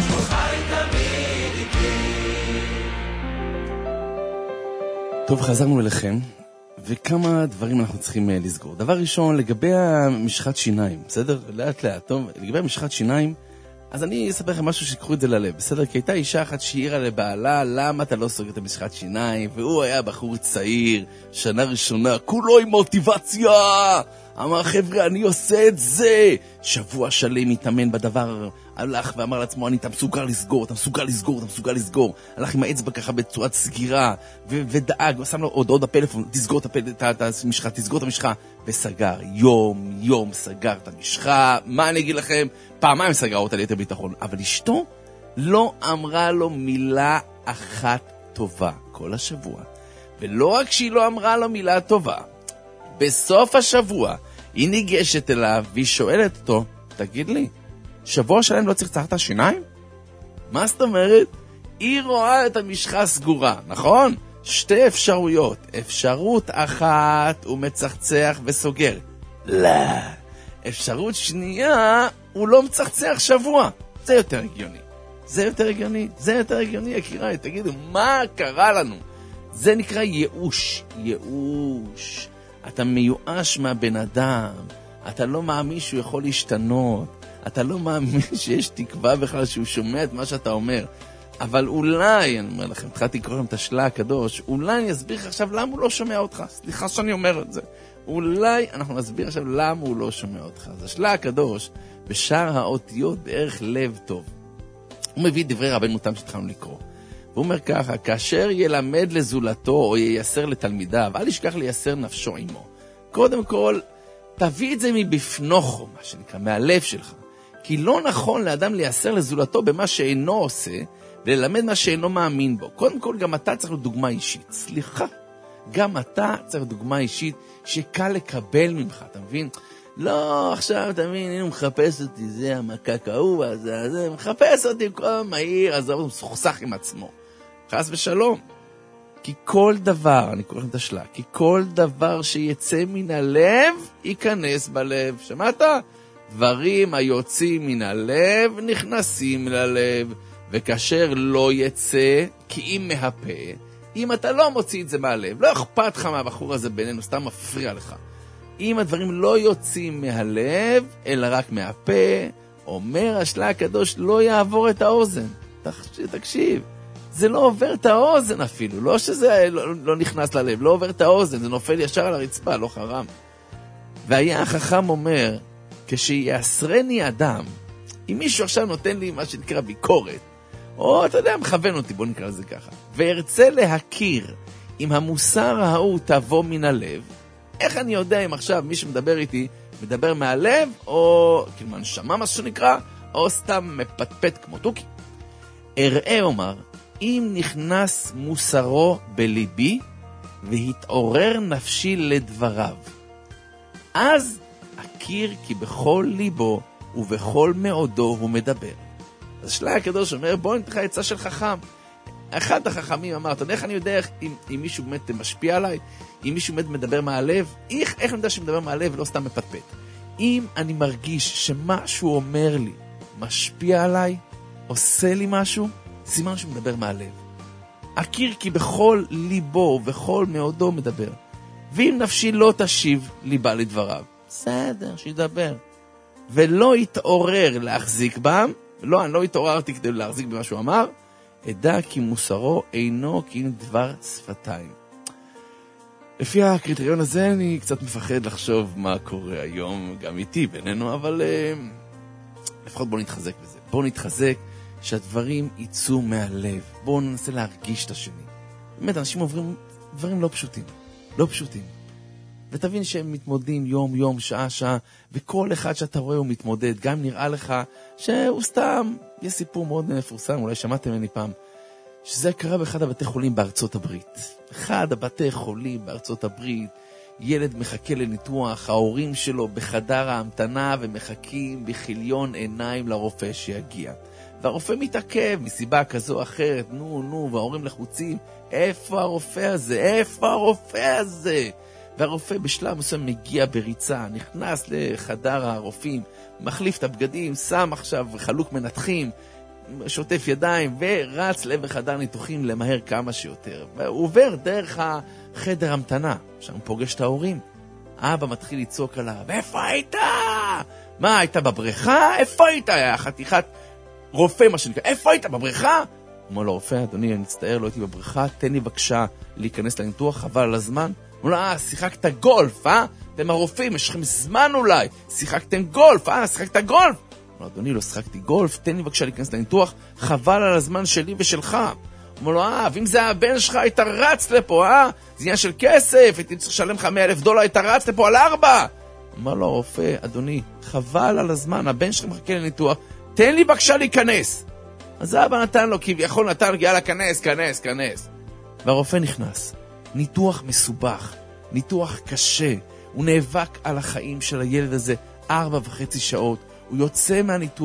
טוב, חזרנו אליכם, וכמה דברים אנחנו צריכים לסגור. דבר ראשון, לגבי המשחת שיניים, בסדר? לאט לאט, טוב, לגבי המשחת שיניים, אז אני אספר לכם משהו שיקחו את זה ללב, בסדר? כי הייתה אישה אחת שהעירה לבעלה, למה אתה לא סוגר את המשחת שיניים? והוא היה בחור צעיר, שנה ראשונה, כולו עם מוטיבציה! אמר, חבר'ה, אני עושה את זה! שבוע שלם התאמן בדבר, הלך ואמר לעצמו, אני, אתה מסוגל לסגור, אתה מסוגל לסגור, אתה מסוגל לסגור. הלך עם האצבע ככה בצורת סגירה, ו- ודאג, ושם לו עוד עוד הפלאפון, תסגור את, הפל- את, את המשחה, תסגור את המשחה, וסגר, יום, יום סגר את המשחה. מה אני אגיד לכם? פעמיים סגר אותה ליתר ביטחון, אבל אשתו לא אמרה לו מילה אחת טובה כל השבוע. ולא רק שהיא לא אמרה לו מילה טובה, בסוף השבוע היא ניגשת אליו והיא שואלת אותו, תגיד לי, שבוע שלם לא צריך לצחת השיניים? מה זאת אומרת? היא רואה את המשחה סגורה, נכון? שתי אפשרויות. אפשרות אחת, הוא מצחצח וסוגר. לא. אפשרות שנייה, הוא לא מצחצח שבוע. זה יותר הגיוני. זה יותר הגיוני. זה יותר הגיוני, יקיריי. תגידו, מה קרה לנו? זה נקרא ייאוש. ייאוש. אתה מיואש מהבן אדם. אתה לא מאמין שהוא יכול להשתנות. אתה לא מאמין שיש תקווה בכלל שהוא שומע את מה שאתה אומר. אבל אולי, אני אומר לכם, התחלתי לקרוא לכם את השלה הקדוש, אולי אני אסביר לך עכשיו למה הוא לא שומע אותך. סליחה שאני אומר את זה. אולי אנחנו נסביר עכשיו למה הוא לא שומע אותך. אז השלה הקדוש, בשאר האותיות בערך לב טוב. הוא מביא דברי רבנו תם שהתחלנו לקרוא. הוא אומר ככה, כאשר ילמד לזולתו או ייסר לתלמידיו, אל ישכח לייסר נפשו עמו. קודם כל, תביא את זה מבפנוכו, מה שנקרא, מהלב שלך. כי לא נכון לאדם לייסר לזולתו במה שאינו עושה, וללמד מה שאינו מאמין בו. קודם כל, גם אתה צריך דוגמה אישית. סליחה, גם אתה צריך דוגמה אישית שקל לקבל ממך, אתה מבין? לא, עכשיו, אתה מבין, הנה הוא מחפש אותי, זה המקק ההוא, זה, זה, מחפש אותי כל מהיר, אז הוא מסוכסך עם עצמו. חס ושלום. כי כל דבר, אני קורא לכם את השלה, כי כל דבר שיצא מן הלב, ייכנס בלב. שמעת? דברים היוצאים מן הלב, נכנסים ללב. וכאשר לא יצא, כי אם מהפה, אם אתה לא מוציא את זה מהלב, לא אכפת לך מהבחור הזה בינינו, סתם מפריע לך. אם הדברים לא יוצאים מהלב, אלא רק מהפה, אומר השלה הקדוש, לא יעבור את האוזן. תקשיב, זה לא עובר את האוזן אפילו, לא שזה לא, לא נכנס ללב, לא עובר את האוזן, זה נופל ישר על הרצפה, לא חרם. והיה החכם אומר, כשיעשרני אדם, אם מישהו עכשיו נותן לי מה שנקרא ביקורת, או אתה יודע, מכוון אותי, בוא נקרא לזה ככה, וארצה להכיר אם המוסר ההוא תבוא מן הלב, איך אני יודע אם עכשיו מי שמדבר איתי מדבר מהלב, או כאילו הנשמה מה שנקרא, או סתם מפטפט כמו תוקי. אראה אומר, אם נכנס מוסרו בליבי, והתעורר נפשי לדבריו, אז אכיר כי בכל ליבו ובכל מאודו הוא מדבר. אז שלה הקדוש אומר, בוא נתך עצה של חכם. אחד החכמים אמר, אתה יודע איך אני יודע אם, אם מישהו באמת משפיע עליי? אם מישהו באמת מדבר מהלב? איך, איך אני יודע שמדבר מהלב ולא סתם מפטפט? אם אני מרגיש שמה שהוא אומר לי משפיע עליי, עושה לי משהו, סימן שהוא מדבר מהלב. אכיר כי בכל ליבו ובכל מאודו מדבר. ואם נפשי לא תשיב ליבה לדבריו, בסדר, שידבר. ולא יתעורר להחזיק בם, לא, אני לא התעוררתי כדי להחזיק במה שהוא אמר, אדע כי מוסרו אינו כי דבר שפתיים. לפי הקריטריון הזה אני קצת מפחד לחשוב מה קורה היום, גם איתי בינינו, אבל uh, לפחות בוא נתחזק בזה. בוא נתחזק שהדברים יצאו מהלב. בוא ננסה להרגיש את השני. באמת, אנשים עוברים דברים לא פשוטים. לא פשוטים. ותבין שהם מתמודדים יום יום, שעה שעה, וכל אחד שאתה רואה הוא מתמודד, גם נראה לך שהוא סתם, יש סיפור מאוד מפורסם, אולי שמעתם ממני פעם, שזה קרה באחד הבתי חולים בארצות הברית. אחד הבתי חולים בארצות הברית, ילד מחכה לניתוח, ההורים שלו בחדר ההמתנה ומחכים בחיליון עיניים לרופא שיגיע. והרופא מתעכב מסיבה כזו או אחרת, נו נו, וההורים לחוצים, איפה הרופא הזה? איפה הרופא הזה? והרופא בשלב מסוים מגיע בריצה, נכנס לחדר הרופאים, מחליף את הבגדים, שם עכשיו חלוק מנתחים, שוטף ידיים ורץ לעבר חדר ניתוחים למהר כמה שיותר. והוא עובר דרך החדר המתנה, שם פוגש את ההורים. אבא מתחיל לצעוק עליו, איפה היית? מה, היית בבריכה? איפה היית? היה חתיכת רופא מה שנקרא, איפה היית? בבריכה? הוא אומר לו, רופא, אדוני, אני מצטער, לא הייתי בבריכה, תן לי בבקשה להיכנס לניתוח, חבל על הזמן. הוא אומר לו, אה, שיחקת גולף, אה? אתם הרופאים, יש לכם זמן אולי, שיחקתם גולף, אה? שיחקת גולף? הוא אומר, אדוני, לא שיחקתי גולף, תן לי בבקשה להיכנס לניתוח, חבל על הזמן שלי ושלך. הוא אומר לו, אה, ואם זה הבן שלך, היית רץ לפה, אה? זה עניין של כסף, הייתי צריך לשלם לך מאה אלף דולר, היית רץ לפה על ארבע. הוא אומר לו, רופא, אדוני, חבל על הזמן, הבן שלך מחכה לניתוח, תן לי בבקשה להיכנס. אז האבא נתן לו, כביכול נתן לו, יאללה, כנס, כנס, כנס. והרופא נכנס. ניתוח מסובך, ניתוח קשה. הוא נאבק על החיים של הילד הזה ארבע וחצי שעות. הוא יוצא מהניתוח,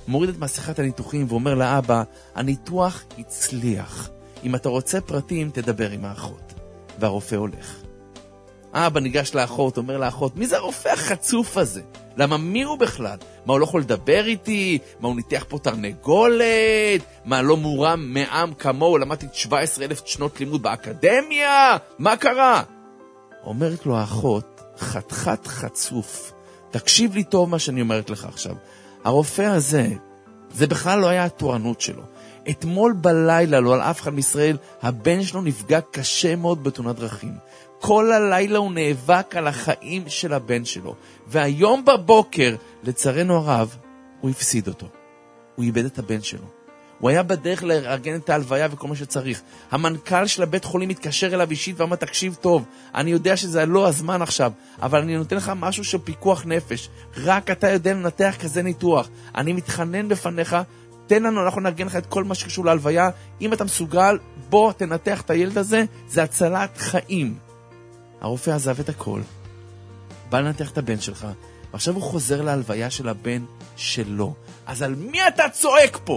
מוריד את מסכת הניתוחים ואומר לאבא, הניתוח הצליח. אם אתה רוצה פרטים, תדבר עם האחות. והרופא הולך. האבא ניגש לאחות, אומר לאחות, מי זה הרופא החצוף הזה? למה מי הוא בכלל? מה, הוא לא יכול לדבר איתי? מה, הוא ניתח פה תרנגולת? מה, לא מורם מעם כמוהו? למדתי שבע עשרה אלף שנות לימוד באקדמיה? מה קרה? אומרת לו האחות, חתיכת חצוף. תקשיב לי טוב מה שאני אומרת לך עכשיו. הרופא הזה, זה בכלל לא היה התורנות שלו. אתמול בלילה, לא על אף אחד מישראל, הבן שלו נפגע קשה מאוד בתאונת דרכים. כל הלילה הוא נאבק על החיים של הבן שלו. והיום בבוקר, לצערנו הרב, הוא הפסיד אותו. הוא איבד את הבן שלו. הוא היה בדרך לארגן את ההלוויה וכל מה שצריך. המנכ"ל של הבית חולים מתקשר אליו אישית ואמר, תקשיב טוב, אני יודע שזה לא הזמן עכשיו, אבל אני נותן לך משהו של פיקוח נפש. רק אתה יודע לנתח כזה ניתוח. אני מתחנן בפניך, תן לנו, אנחנו נארגן לך את כל מה שקשור להלוויה. אם אתה מסוגל, בוא תנתח את הילד הזה, זה הצלת חיים. הרופא עזב את הכל, בא לנתח את הבן שלך, ועכשיו הוא חוזר להלוויה של הבן שלו. אז על מי אתה צועק פה?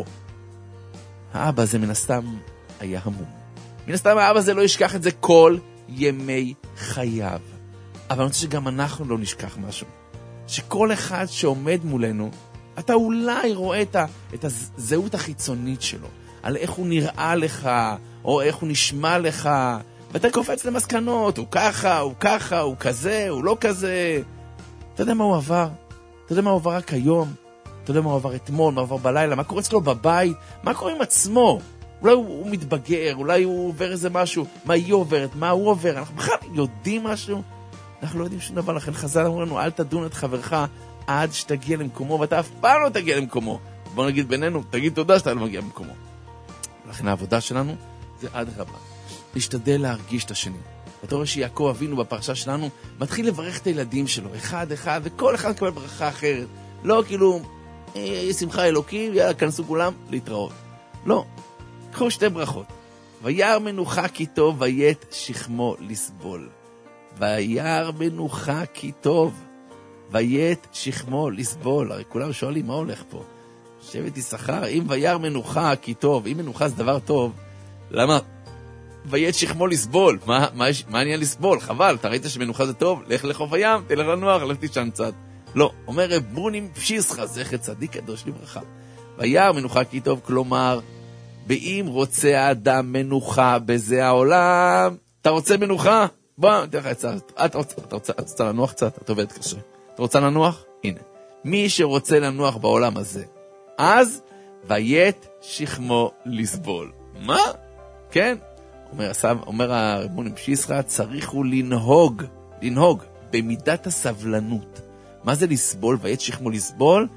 האבא זה מן הסתם היה המום. מן הסתם האבא זה לא ישכח את זה כל ימי חייו. אבל אני רוצה שגם אנחנו לא נשכח משהו. שכל אחד שעומד מולנו, אתה אולי רואה את, ה, את הזהות החיצונית שלו, על איך הוא נראה לך, או איך הוא נשמע לך, ואתה קופץ למסקנות, הוא ככה, הוא ככה, הוא כזה, הוא לא כזה. אתה יודע מה הוא עבר? אתה יודע מה הוא עבר רק היום? אתה יודע מה הוא עבר אתמול, מה הוא עבר בלילה, מה קורה אצלו בבית, מה קורה עם עצמו? אולי הוא, הוא מתבגר, אולי הוא עובר איזה משהו, מה היא עוברת, מה הוא עובר, אנחנו בכלל יודעים משהו? אנחנו לא יודעים שום דבר, לכן חז"ל אמרו לנו, אל תדון את חברך עד שתגיע למקומו, ואתה אף פעם לא תגיע למקומו. בוא נגיד בינינו, תגיד תודה שאתה לא מגיע למקומו. לכן העבודה שלנו זה עד רבה. להשתדל להרגיש את השני. אתה רואה שיעקב אבינו בפרשה שלנו מתחיל לברך את הילדים שלו, אחד אחד, וכל אחד מקבל ברכה אחרת. לא כאילו, יש שמחה אלוקים, יאללה, כנסו כולם, להתראות. לא, קחו שתי ברכות. וירא מנוחה כי טוב, ויית שכמו לסבול. וירא מנוחה כי טוב, ויית שכמו לסבול. הרי כולם שואלים מה הולך פה. שבט יששכר, אם וירא מנוחה כי טוב, אם מנוחה זה דבר טוב, למה? ויית שכמו לסבול. מה, מה, מה עניין לסבול? חבל, אתה ראית שמנוחה זה טוב? לך לחוף הים, תלך לנוח, לך תישן קצת. לא, אומר רב בוני פשיסחא, זכר צדיק קדוש לברכה. וירא מנוחה כי טוב, כלומר, באם רוצה האדם מנוחה בזה העולם, אתה רוצה מנוחה? בוא, אני אתן לך עצה. אתה רוצה, אתה רוצה, אתה רוצה לנוח קצת? אתה עובד קשה. אתה רוצה לנוח? הנה. מי שרוצה לנוח בעולם הזה, אז ויית שכמו לסבול. מה? כן? אומר, אומר הרבון פשיסחא, צריך הוא לנהוג, לנהוג במידת הסבלנות. מה זה לסבול? ויית שכמו לסבול?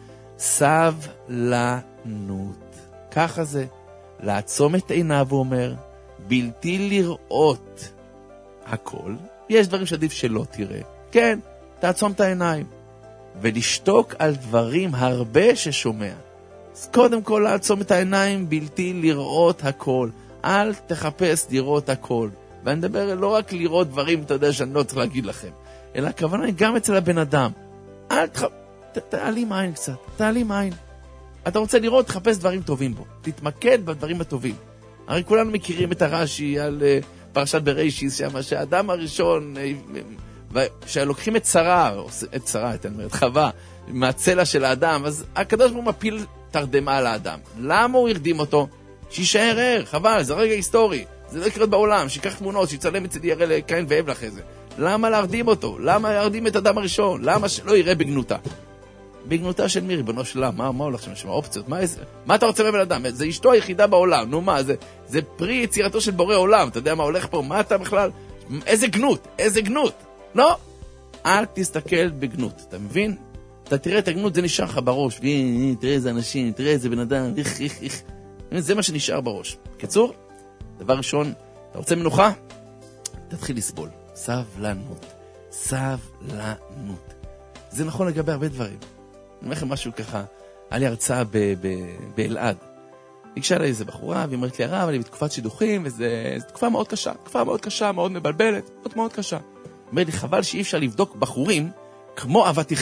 סבלנות. ככה זה. לעצום את עיניו, הוא אומר, בלתי לראות הכל. יש דברים שעדיף שלא תראה. כן, תעצום את העיניים. ולשתוק על דברים הרבה ששומע. אז קודם כל לעצום את העיניים, בלתי לראות הכל. אל תחפש לראות הכל. ואני מדבר לא רק לראות דברים, אתה יודע שאני לא צריך להגיד לכם, אלא הכוונה היא גם אצל הבן אדם. אל תח... ת, תעלים עין קצת, תעלים עין. אתה רוצה לראות, תחפש דברים טובים בו. תתמקד בדברים הטובים. הרי כולנו מכירים את הרש"י על uh, פרשת בראשית, שם שהאדם הראשון, uh, שלוקחים את שרה, את שרה, את חווה, מהצלע של האדם, אז הקדוש ברוך הוא מפיל תרדמה על האדם. למה הוא ירדים אותו? שישאר ער, חבל, זה רגע היסטורי. זה לא יקרה בעולם, שיקח תמונות, שיצלם את יראה לקין והבל אחרי זה. למה להרדים אותו? למה להרדים את אדם הראשון? למה שלא יראה בגנותה? בגנותה של מי, ריבונו שלה? מה, מה הולך שם? יש אופציות? מה, איזה, מה אתה רוצה מבן אדם? זה אשתו היחידה בעולם. נו מה, זה, זה פרי יצירתו של בורא עולם. אתה יודע מה הולך פה? מה אתה בכלל? איזה גנות? איזה גנות? לא. אל תסתכל בגנות. אתה מבין? אתה תראה את הגנות, זה נשאר לך בראש. תראה איזה אנשים, תראה איזה בן אדם. איך, איך, איך. זה מה שנשאר בראש. קיצור, דבר ראשון, אתה רוצה מנוחה? תתחיל לסבול. סבלנות. סבלנות. זה נכון לגבי הרבה דברים. אני אומר לכם משהו ככה, היה לי הרצאה באלעד. ניגשה אליי איזה בחורה, והיא אומרת לי, הרב, אני בתקופת שידוכים, וזו תקופה מאוד קשה, תקופה מאוד קשה, מאוד מבלבלת, מאוד מאוד קשה. היא אומרת לי, חבל שאי אפשר לבדוק בחורים כמו אבטיחים.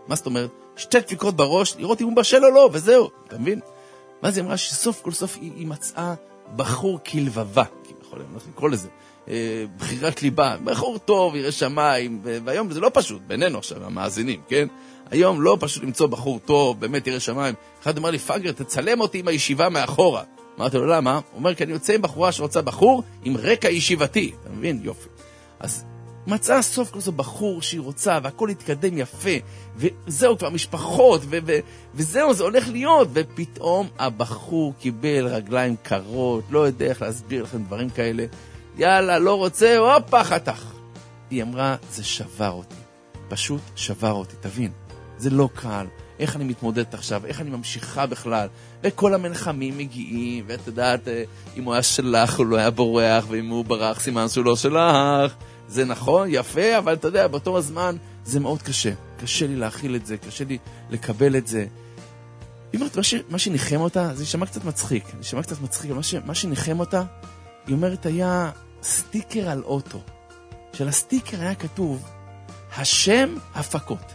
מה זאת אומרת? שתי דפיקות בראש, לראות אם הוא בשל או לא, וזהו, אתה מבין? ואז היא אמרה שסוף כל סוף היא, היא מצאה בחור כלבבה, כי יכול לקרוא לזה, אה, בחירת ליבה, בחור טוב, ירא שמיים, והיום זה לא פשוט, בינינו עכשיו, המאזינים, כן? היום לא פשוט למצוא בחור טוב, באמת ירא שמיים. אחד אומר לי, פאגר, תצלם אותי עם הישיבה מאחורה. אמרתי לו, למה? הוא אומר, כי אני יוצא עם בחורה שרוצה בחור עם רקע ישיבתי. אתה מבין? יופי. אז מצאה סוף כל זאת בחור שהיא רוצה, והכל התקדם יפה, וזהו כבר משפחות, ו- ו- וזהו, זה הולך להיות, ופתאום הבחור קיבל רגליים קרות, לא יודע איך להסביר לכם דברים כאלה, יאללה, לא רוצה, הופה, חתך. היא אמרה, זה שבר אותי, פשוט שבר אותי, תבין, זה לא קל, איך אני מתמודדת עכשיו, איך אני ממשיכה בכלל, וכל המנחמים מגיעים, ואת יודעת, אם הוא היה שלך, הוא לא היה בורח, ואם הוא ברח, סימן שהוא לא שלך, זה נכון, יפה, אבל אתה יודע, באותו הזמן זה מאוד קשה. קשה לי להכיל את זה, קשה לי לקבל את זה. היא אומרת, מה, ש... מה שניחם אותה, זה נשמע קצת מצחיק, נשמע קצת מצחיק, מה, ש... מה שניחם אותה, היא אומרת, היה סטיקר על אוטו. של הסטיקר היה כתוב, השם הפקות.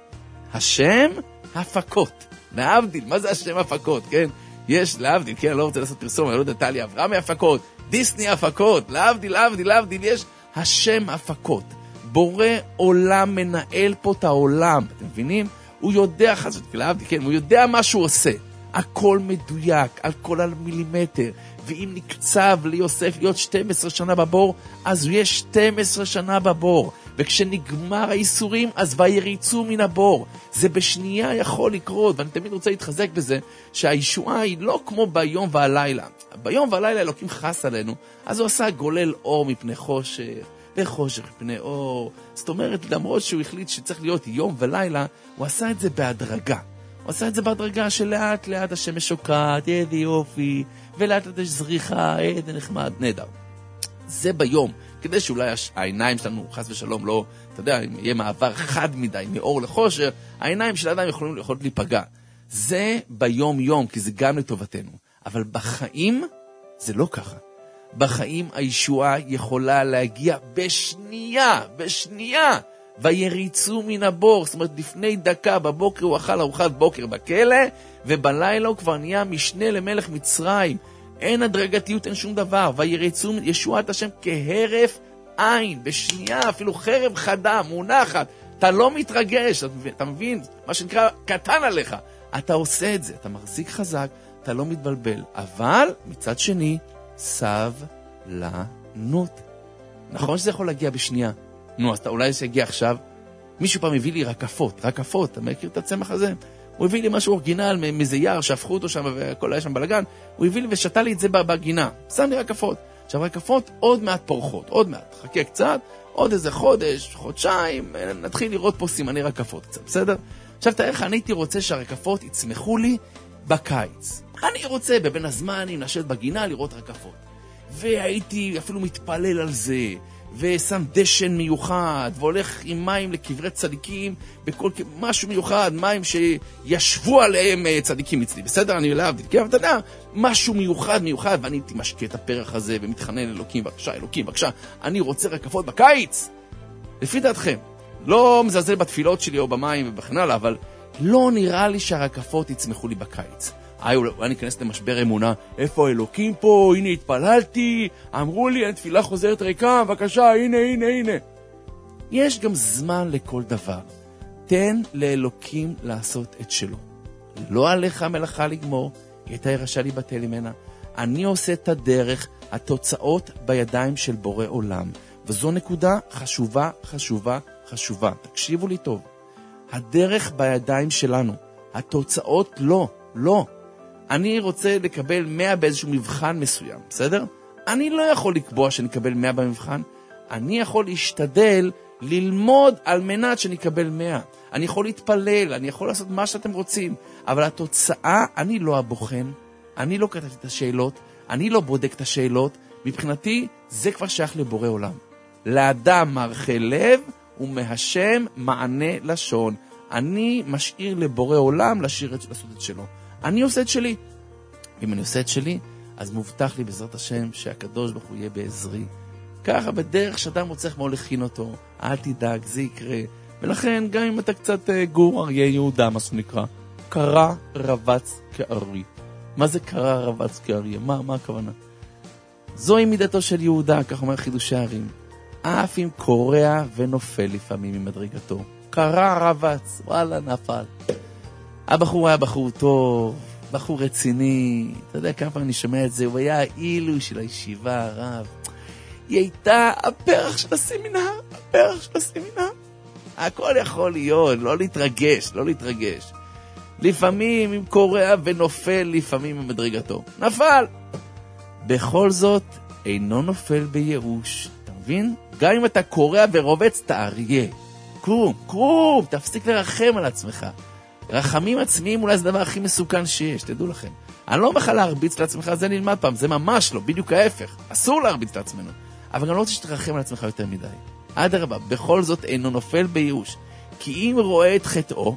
השם הפקות. להבדיל, מה זה השם הפקות, כן? יש להבדיל, כן, אני לא רוצה לעשות פרסום, אני לא יודע, טלי אברהם הפקות, דיסני הפקות, להבדיל, להבדיל, להבדיל, יש השם הפקות. בורא עולם מנהל פה את העולם, אתם מבינים? הוא יודע, להבדיל, כן, הוא יודע מה שהוא עושה. הכל מדויק, על כל המילימטר, ואם נקצב ליוסף להיות שתים עשרה שנה בבור, אז הוא יהיה שתים עשרה שנה בבור. וכשנגמר האיסורים, אז ויריצו מן הבור. זה בשנייה יכול לקרות, ואני תמיד רוצה להתחזק בזה, שהישועה היא לא כמו ביום והלילה. ביום והלילה אלוקים חס עלינו, אז הוא עשה גולל אור מפני חושך, וחושך מפני אור. זאת אומרת, למרות שהוא החליט שצריך להיות יום ולילה, הוא עשה את זה בהדרגה. הוא עשה את זה בהדרגה שלאט לאט השמש שוקעת, איזה יופי, ולאט לאט יש זריחה, איזה נחמד, נהדר. זה ביום, כדי שאולי העיניים שלנו, חס ושלום, לא, אתה יודע, אם יהיה מעבר חד מדי, מאור לחושר, העיניים של האדם יכולים, יכולות להיפגע. זה ביום יום, כי זה גם לטובתנו. אבל בחיים, זה לא ככה. בחיים הישועה יכולה להגיע בשנייה, בשנייה, ויריצו מן הבור. זאת אומרת, לפני דקה בבוקר הוא אכל ארוחת בוקר בכלא, ובלילה הוא כבר נהיה משנה למלך מצרים. אין הדרגתיות, אין שום דבר. ויריצו ישועת השם כהרף עין, בשנייה, אפילו חרב חדה, מונחת. אתה לא מתרגש, אתה, אתה מבין? מה שנקרא, קטן עליך. אתה עושה את זה, אתה מחזיק חזק, אתה לא מתבלבל. אבל, מצד שני, סבלנות. נכון שזה יכול להגיע בשנייה. נו, אז אתה אולי זה יגיע עכשיו. מישהו פעם הביא לי רקפות, רקפות, אתה מכיר את הצמח הזה? הוא הביא לי משהו אורגינל, מאיזה יער, שהפכו אותו שם והכל היה שם בלגן. הוא הביא לי ושתה לי את זה בגינה. שם לי רקפות. עכשיו, רקפות עוד מעט פורחות, עוד מעט. חכה קצת, עוד איזה חודש, חודשיים, נתחיל לראות פה סימני רקפות קצת, בסדר? עכשיו, תראה איך אני הייתי רוצה שהרקפות יצמחו לי בקיץ. אני רוצה בבין הזמנים לשבת בגינה לראות רקפות. והייתי אפילו מתפלל על זה, ושם דשן מיוחד, והולך עם מים לקברי צדיקים, בכל משהו מיוחד, מים שישבו עליהם צדיקים אצלי, בסדר? אני לא אהבתי, כן, אתה יודע, משהו מיוחד מיוחד, ואני הייתי משקה את הפרח הזה, ומתחנן אלוקים, בבקשה, אלוקים, בבקשה, אני רוצה רקפות בקיץ. לפי דעתכם, לא מזלזל בתפילות שלי או במים ובכן הלאה, אבל לא נראה לי שהרקפות יצמחו לי בקיץ. איי, אולי אני אכנס למשבר אמונה, איפה האלוקים פה, הנה התפללתי, אמרו לי, אין תפילה חוזרת ריקה, בבקשה, הנה, הנה, הנה. יש גם זמן לכל דבר. תן לאלוקים לעשות את שלו. לא עליך המלאכה לגמור, היא הייתה ירשה להיבטל ממנה. אני עושה את הדרך, התוצאות בידיים של בורא עולם. וזו נקודה חשובה, חשובה, חשובה. תקשיבו לי טוב. הדרך בידיים שלנו, התוצאות לא, לא. אני רוצה לקבל מאה באיזשהו מבחן מסוים, בסדר? אני לא יכול לקבוע שנקבל מאה במבחן. אני יכול להשתדל ללמוד על מנת שנקבל מאה. אני יכול להתפלל, אני יכול לעשות מה שאתם רוצים. אבל התוצאה, אני לא הבוחן. אני לא כתבתי את השאלות. אני לא בודק את השאלות. מבחינתי, זה כבר שייך לבורא עולם. לאדם מרחה לב ומהשם מענה לשון. אני משאיר לבורא עולם לשיר את, לעשות את שלו. אני עושה את שלי. אם אני עושה את שלי, אז מובטח לי בעזרת השם שהקדוש ברוך הוא יהיה בעזרי. ככה בדרך שאדם רוצה כמו להכין אותו, אל תדאג, זה יקרה. ולכן גם אם אתה קצת גור אריה יהודה, מה שנקרא, קרא רבץ כארי. מה זה קרא רבץ כארי? מה, מה הכוונה? זוהי מידתו של יהודה, כך אומר חידושי הערים. אף אם קורע ונופל לפעמים ממדרגתו. קרא רבץ, וואלה, נפל. הבחור היה בחור טוב, בחור רציני. אתה יודע כמה פעם אני שומע את זה, הוא היה האילו של הישיבה, הרב. היא הייתה הפרח של הסמינר, הפרח של הסמינר. הכל יכול להיות, לא להתרגש, לא להתרגש. לפעמים אם קורע ונופל, לפעמים ממדרגתו. נפל! בכל זאת, אינו נופל בייאוש. אתה מבין? גם אם אתה קורע ורובץ, תאריה. קום, קום, תפסיק לרחם על עצמך. רחמים עצמיים אולי זה הדבר הכי מסוכן שיש, תדעו לכם. אני לא בכלל להרביץ לעצמך, זה נלמד פעם, זה ממש לא, בדיוק ההפך. אסור להרביץ לעצמנו. אבל גם לא רוצה שתרחם על עצמך יותר מדי. עד הרבה, בכל זאת אינו נופל בייאוש. כי אם רואה את חטאו,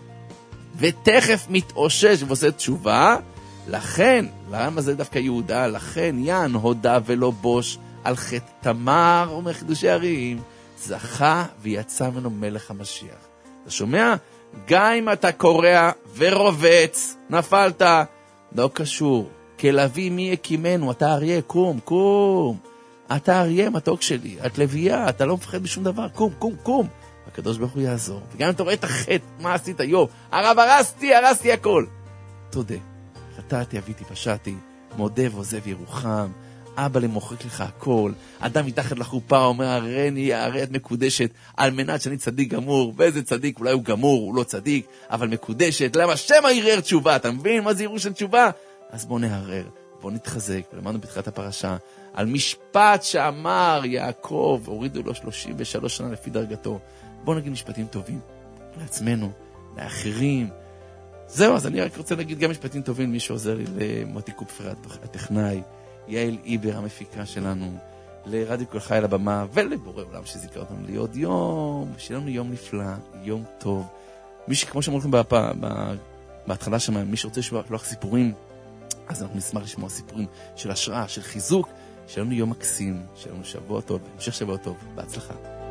ותכף מתאושש ועושה תשובה, לכן, למה זה דווקא יהודה? לכן יען הודה ולא בוש על חטא תמר, אומר חידושי הערים, זכה ויצא ממנו מלך המשיח. אתה שומע? גם אם אתה קורע ורובץ, נפלת, לא קשור. כלבי מי הקימנו, אתה אריה, קום, קום. אתה אריה מתוק שלי, את לביאה, אתה לא מפחד בשום דבר, קום, קום, קום. הקדוש ברוך הוא יעזור. וגם אם אתה רואה את החטא, מה עשית? יו, הרב הרסתי, הרסתי הכל. תודה. חטאתי, אביתי, פשעתי, מודה ועוזב ירוחם, אבא למוחק לך הכל, אדם מתחת לחופה אומר, הרני, הרי את מקודשת, על מנת שאני צדיק גמור, ואיזה צדיק, אולי הוא גמור, הוא לא צדיק, אבל מקודשת, למה שמה ירר תשובה, אתה מבין מה זה ירור של תשובה? אז בוא נהרר, בוא נתחזק, ולמדנו בתחילת הפרשה, על משפט שאמר יעקב, הורידו לו שלושים ושלוש שנה לפי דרגתו, בוא נגיד משפטים טובים, לעצמנו, לאחרים, זהו, אז אני רק רוצה להגיד גם משפטים טובים, מי שעוזר לי למוטי קופפר, הטכנאי, יעל איבר המפיקה שלנו, לרדיו כל חי על הבמה, ולבורא עולם שזיכה אותנו לי עוד יום, שיהיה לנו יום נפלא, יום טוב. מי שכמו שאמרו לכם בהתחלה שם, מי שרוצה לשלוח סיפורים, אז אנחנו נשמח לשמוע סיפורים של השראה, של חיזוק, שיהיה לנו יום מקסים, שיהיה לנו שבוע טוב, המשך שבוע טוב, בהצלחה.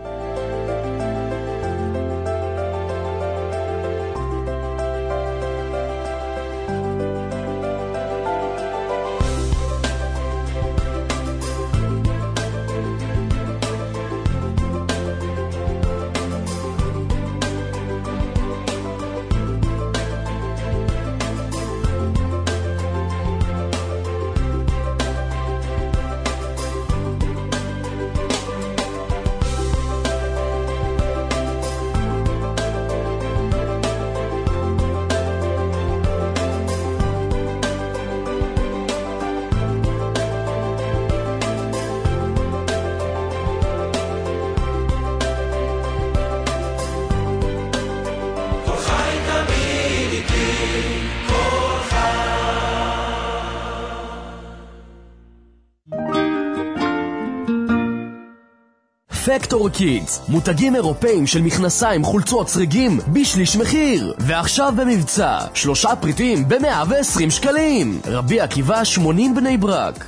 פקטור קידס, מותגים אירופאים של מכנסיים, חולצות, צריגים, בשליש מחיר. ועכשיו במבצע, שלושה פריטים ב-מאה ועשרים שקלים. רבי עקיבא שמונים בני ברק.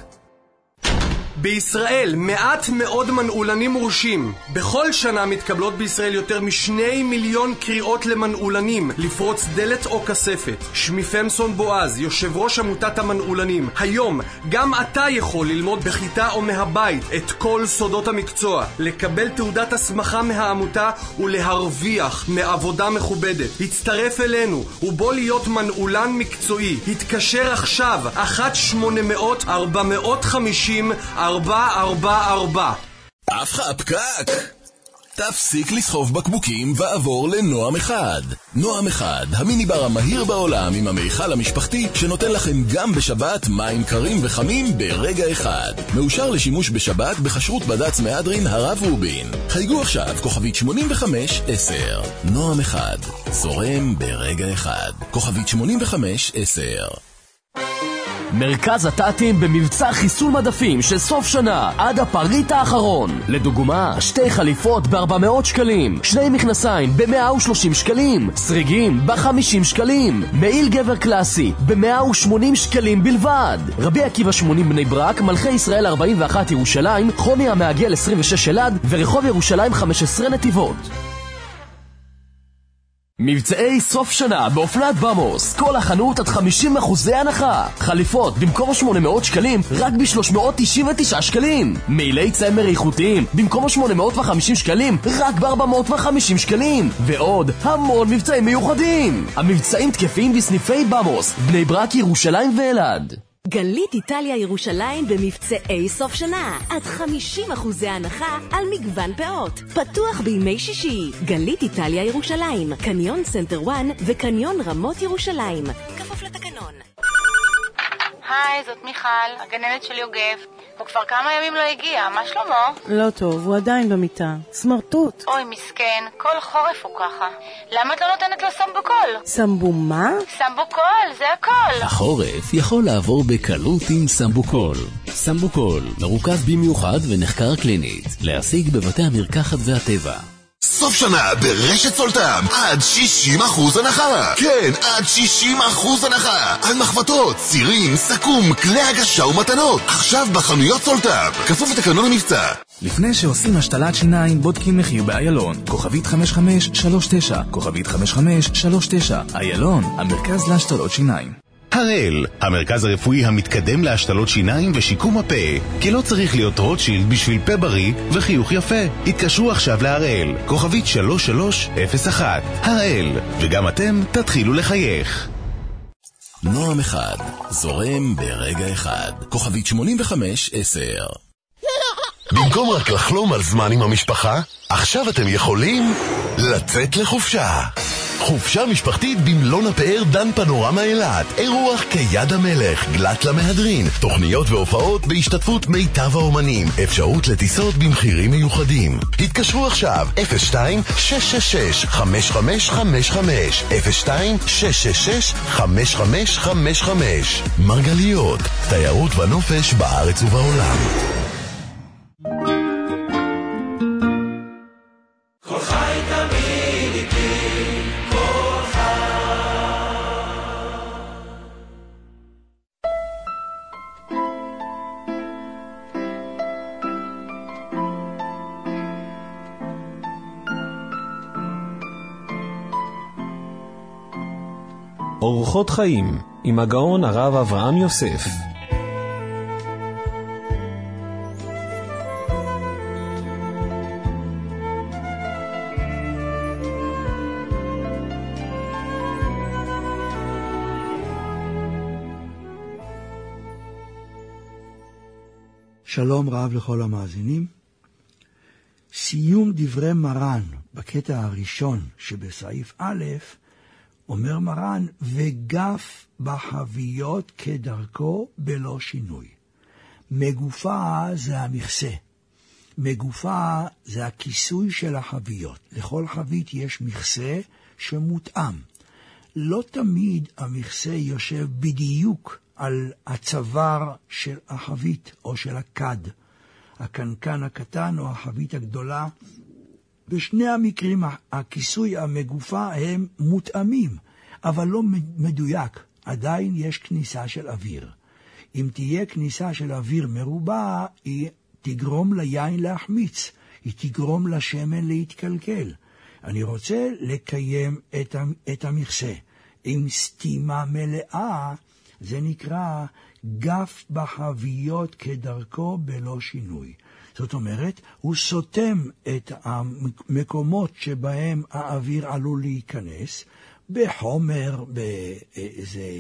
בישראל מעט מאוד מנעולנים מורשים. בכל שנה מתקבלות בישראל יותר משני מיליון קריאות למנעולנים לפרוץ דלת או כספת. שמי פמסון בועז, יושב ראש עמותת המנעולנים. היום גם אתה יכול ללמוד בכיתה או מהבית את כל סודות המקצוע, לקבל תעודת הסמכה מהעמותה ולהרוויח מעבודה מכובדת. הצטרף אלינו ובוא להיות מנעולן מקצועי. התקשר עכשיו אחת שמונה אפס אפס ארבע חמש ארבע ארבע ארבע. אף לך פקק! תפסיק לסחוב בקבוקים ועבור לנועם אחד. נועם אחד, המיניבר המהיר בעולם עם המיכל המשפחתי שנותן לכם גם בשבת מים קרים וחמים ברגע אחד. מאושר לשימוש בשבת בחשרות בד"ץ מהדרין הרב רובין. חייגו עכשיו כוכבית שמונים וחמש עשר. נועם אחד, זורם ברגע אחד. כוכבית שמונים וחמש עשר. מרכז הטאטים במבצע חיסול מדפים של סוף שנה עד הפריט האחרון. לדוגמה, שתי חליפות ב-ארבע מאות שקלים, שני מכנסיים ב-מאה ושלושים שקלים, סריגים ב-חמישים שקלים, מעיל גבר קלאסי ב-מאה ושמונים שקלים בלבד. רבי עקיבא שמונים בני ברק, מלכי ישראל ארבעים ואחת ירושלים, חומי המעגל עשרים ושש אלעד ורחוב ירושלים חמש עשרה נתיבות. מבצעי סוף שנה באופנת במוס, כל החנות עד חמישים אחוזי הנחה. חליפות במקום שמונה מאות שקלים רק ב-שלוש מאות תשעים ותשעה שקלים. מילי צמר איכותיים במקום שמונה מאות וחמישים שקלים רק ב-ארבע מאות וחמישים שקלים. ועוד המון מבצעים מיוחדים. המבצעים תקפים בסניפי במוס, בני ברק, ירושלים ואלעד. גלית איטליה ירושלים במבצעי סוף שנה עד חמישים אחוזי הנחה על מגוון פאות, פתוח בימי שישי. גלית איטליה ירושלים, קניון סנטר וואן וקניון רמות ירושלים, כפוף לתקנון. היי, זאת מיכל, הגננת של יוגב. הוא כבר כמה ימים לא הגיע, מה שלמה? לא טוב, הוא עדיין במיטה. סמרטוט. אוי, מסכן, כל חורף הוא ככה. למה את לא נותנת לו סמבוקול? סמבו מה? סמבוקול, זה הכל. החורף יכול לעבור בקלות עם סמבוקול. סמבוקול מרוכז במיוחד ונחקר קלינית. להשיג בבתי המרקחת והטבע. סוף שנה ברשת סולטם עד שישים אחוז הנחה. כן, עד שישים אחוז הנחה על מחבטות, צירים, סכו"ם, כלי הגשה ומתנות. עכשיו בחנויות סולטם, כפוף לתקנון המבצע. לפני שעושים השתלת שיניים בודקים מחיר באיילון. כוכבית חמש חמש שלוש תשע, כוכבית חמש חמש שלוש תשע. איילון, המרכז להשתלות שיניים. הראל, המרכז הרפואי המתקדם להשתלות שיניים ושיקום הפה, כי לא צריך להיות רוטשילד בשביל פה בריא וחיוך יפה. התקשרו עכשיו להראל, כוכבית שלוש שלוש אפס אחת. הראל, וגם אתם תתחילו לחייך. נועם אחד, זורם ברגע אחד, כוכבית שמונים וחמש עשר. במקום רק לחלום על זמן עם המשפחה, עכשיו אתם יכולים לצאת לחופשה. חופשה משפחתית במלון הפאר דן פנורמה אילת. אירוח כיד המלך, גלת למהדרין, תוכניות והופעות בהשתתפות מיטב האומנים, אפשרות לטיסות במחירים מיוחדים. התקשרו עכשיו אפס שתיים שש שש שש חמש חמש חמש חמש אפס שתיים שש שש שש חמש חמש חמש חמש. מרגליות, תיירות ונופש בארץ ובעולם. כל חי תמיד איתי, כל אורחות חיים עם הגאון הרב אברהם יוסף. שלום רב לכל המאזינים. סיום דברי מרן בקטע הראשון שבסעיף א' אומר מרן, וגף בחביות כדרכו בלא שינוי. מגופה זה המכסה. מגופה זה הכיסוי של החביות. לכל חבית יש מכסה שמותאם. לא תמיד המכסה יושב בדיוק על הצוואר של החבית או של הכד, הקנקן הקטן או החבית הגדולה. בשני המקרים הכיסוי המגופה הם מותאמים, אבל לא מדויק. עדיין יש כניסה של אוויר. אם תהיה כניסה של אוויר מרובה, היא תגרום ליין להחמיץ, היא תגרום לשמן להתקלקל. אני רוצה לקיים את, את המכסה. עם סתימה מלאה, זה נקרא גף בחביות כדרכו בלא שינוי. זאת אומרת, הוא סותם את המקומות שבהם האוויר עלול להיכנס, בחומר, באיזה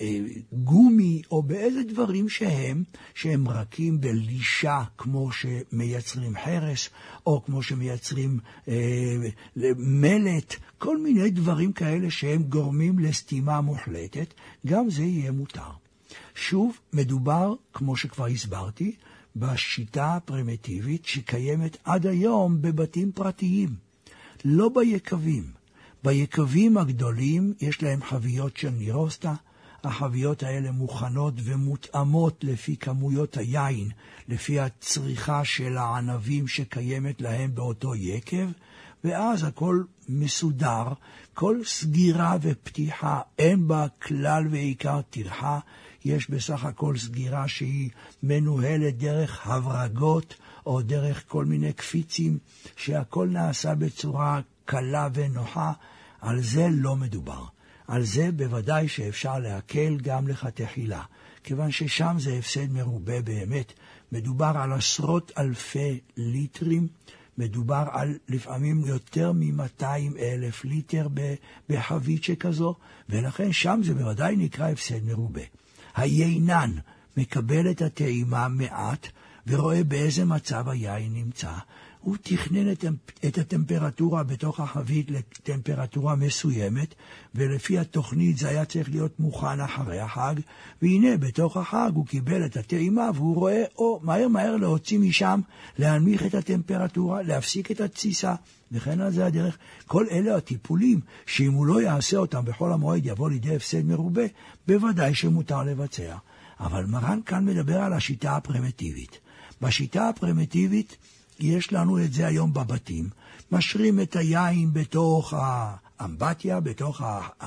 גומי, או באיזה דברים שהם, שהם רכים בלישה, כמו שמייצרים חרס, או כמו שמייצרים אה, מלט, כל מיני דברים כאלה שהם גורמים לסתימה מוחלטת, גם זה יהיה מותר. שוב, מדובר, כמו שכבר הסברתי, בשיטה הפרימיטיבית שקיימת עד היום בבתים פרטיים, לא ביקבים. ביקבים הגדולים יש להם חביות של נירוסטה, החביות האלה מוכנות ומותאמות לפי כמויות היין, לפי הצריכה של הענבים שקיימת להם באותו יקב, ואז הכל מסודר, כל סגירה ופתיחה, אין בה כלל ועיקר טרחה, יש בסך הכל סגירה שהיא מנוהלת דרך הברגות או דרך כל מיני קפיצים, שהכל נעשה בצורה קלה ונוחה. על זה לא מדובר. על זה בוודאי שאפשר להקל גם לכתחילה, כיוון ששם זה הפסד מרובה באמת. מדובר על עשרות אלפי ליטרים, מדובר על לפעמים יותר מ-מאתיים אלף ליטר בחבית שכזו, ולכן שם זה בוודאי נקרא הפסד מרובה. היינן מקבל את הטעימה מעט ורואה באיזה מצב היין נמצא. הוא תכנן את, את הטמפרטורה בתוך החבית לטמפרטורה מסוימת, ולפי התוכנית זה היה צריך להיות מוכן אחרי החג, והנה בתוך החג הוא קיבל את הטעימה והוא רואה, או מהר מהר להוציא משם, להנמיך את הטמפרטורה, להפסיק את התסיסה, וכן על זה הדרך. כל אלה הטיפולים שאם הוא לא יעשה אותם בכל המועד יבוא לידי הפסד מרובה, בוודאי שמותר לבצע. אבל מרן כאן מדבר על השיטה הפרימיטיבית. בשיטה הפרימיטיבית יש לנו את זה היום בבתים. משרים את היין בתוך האמבטיה, בתוך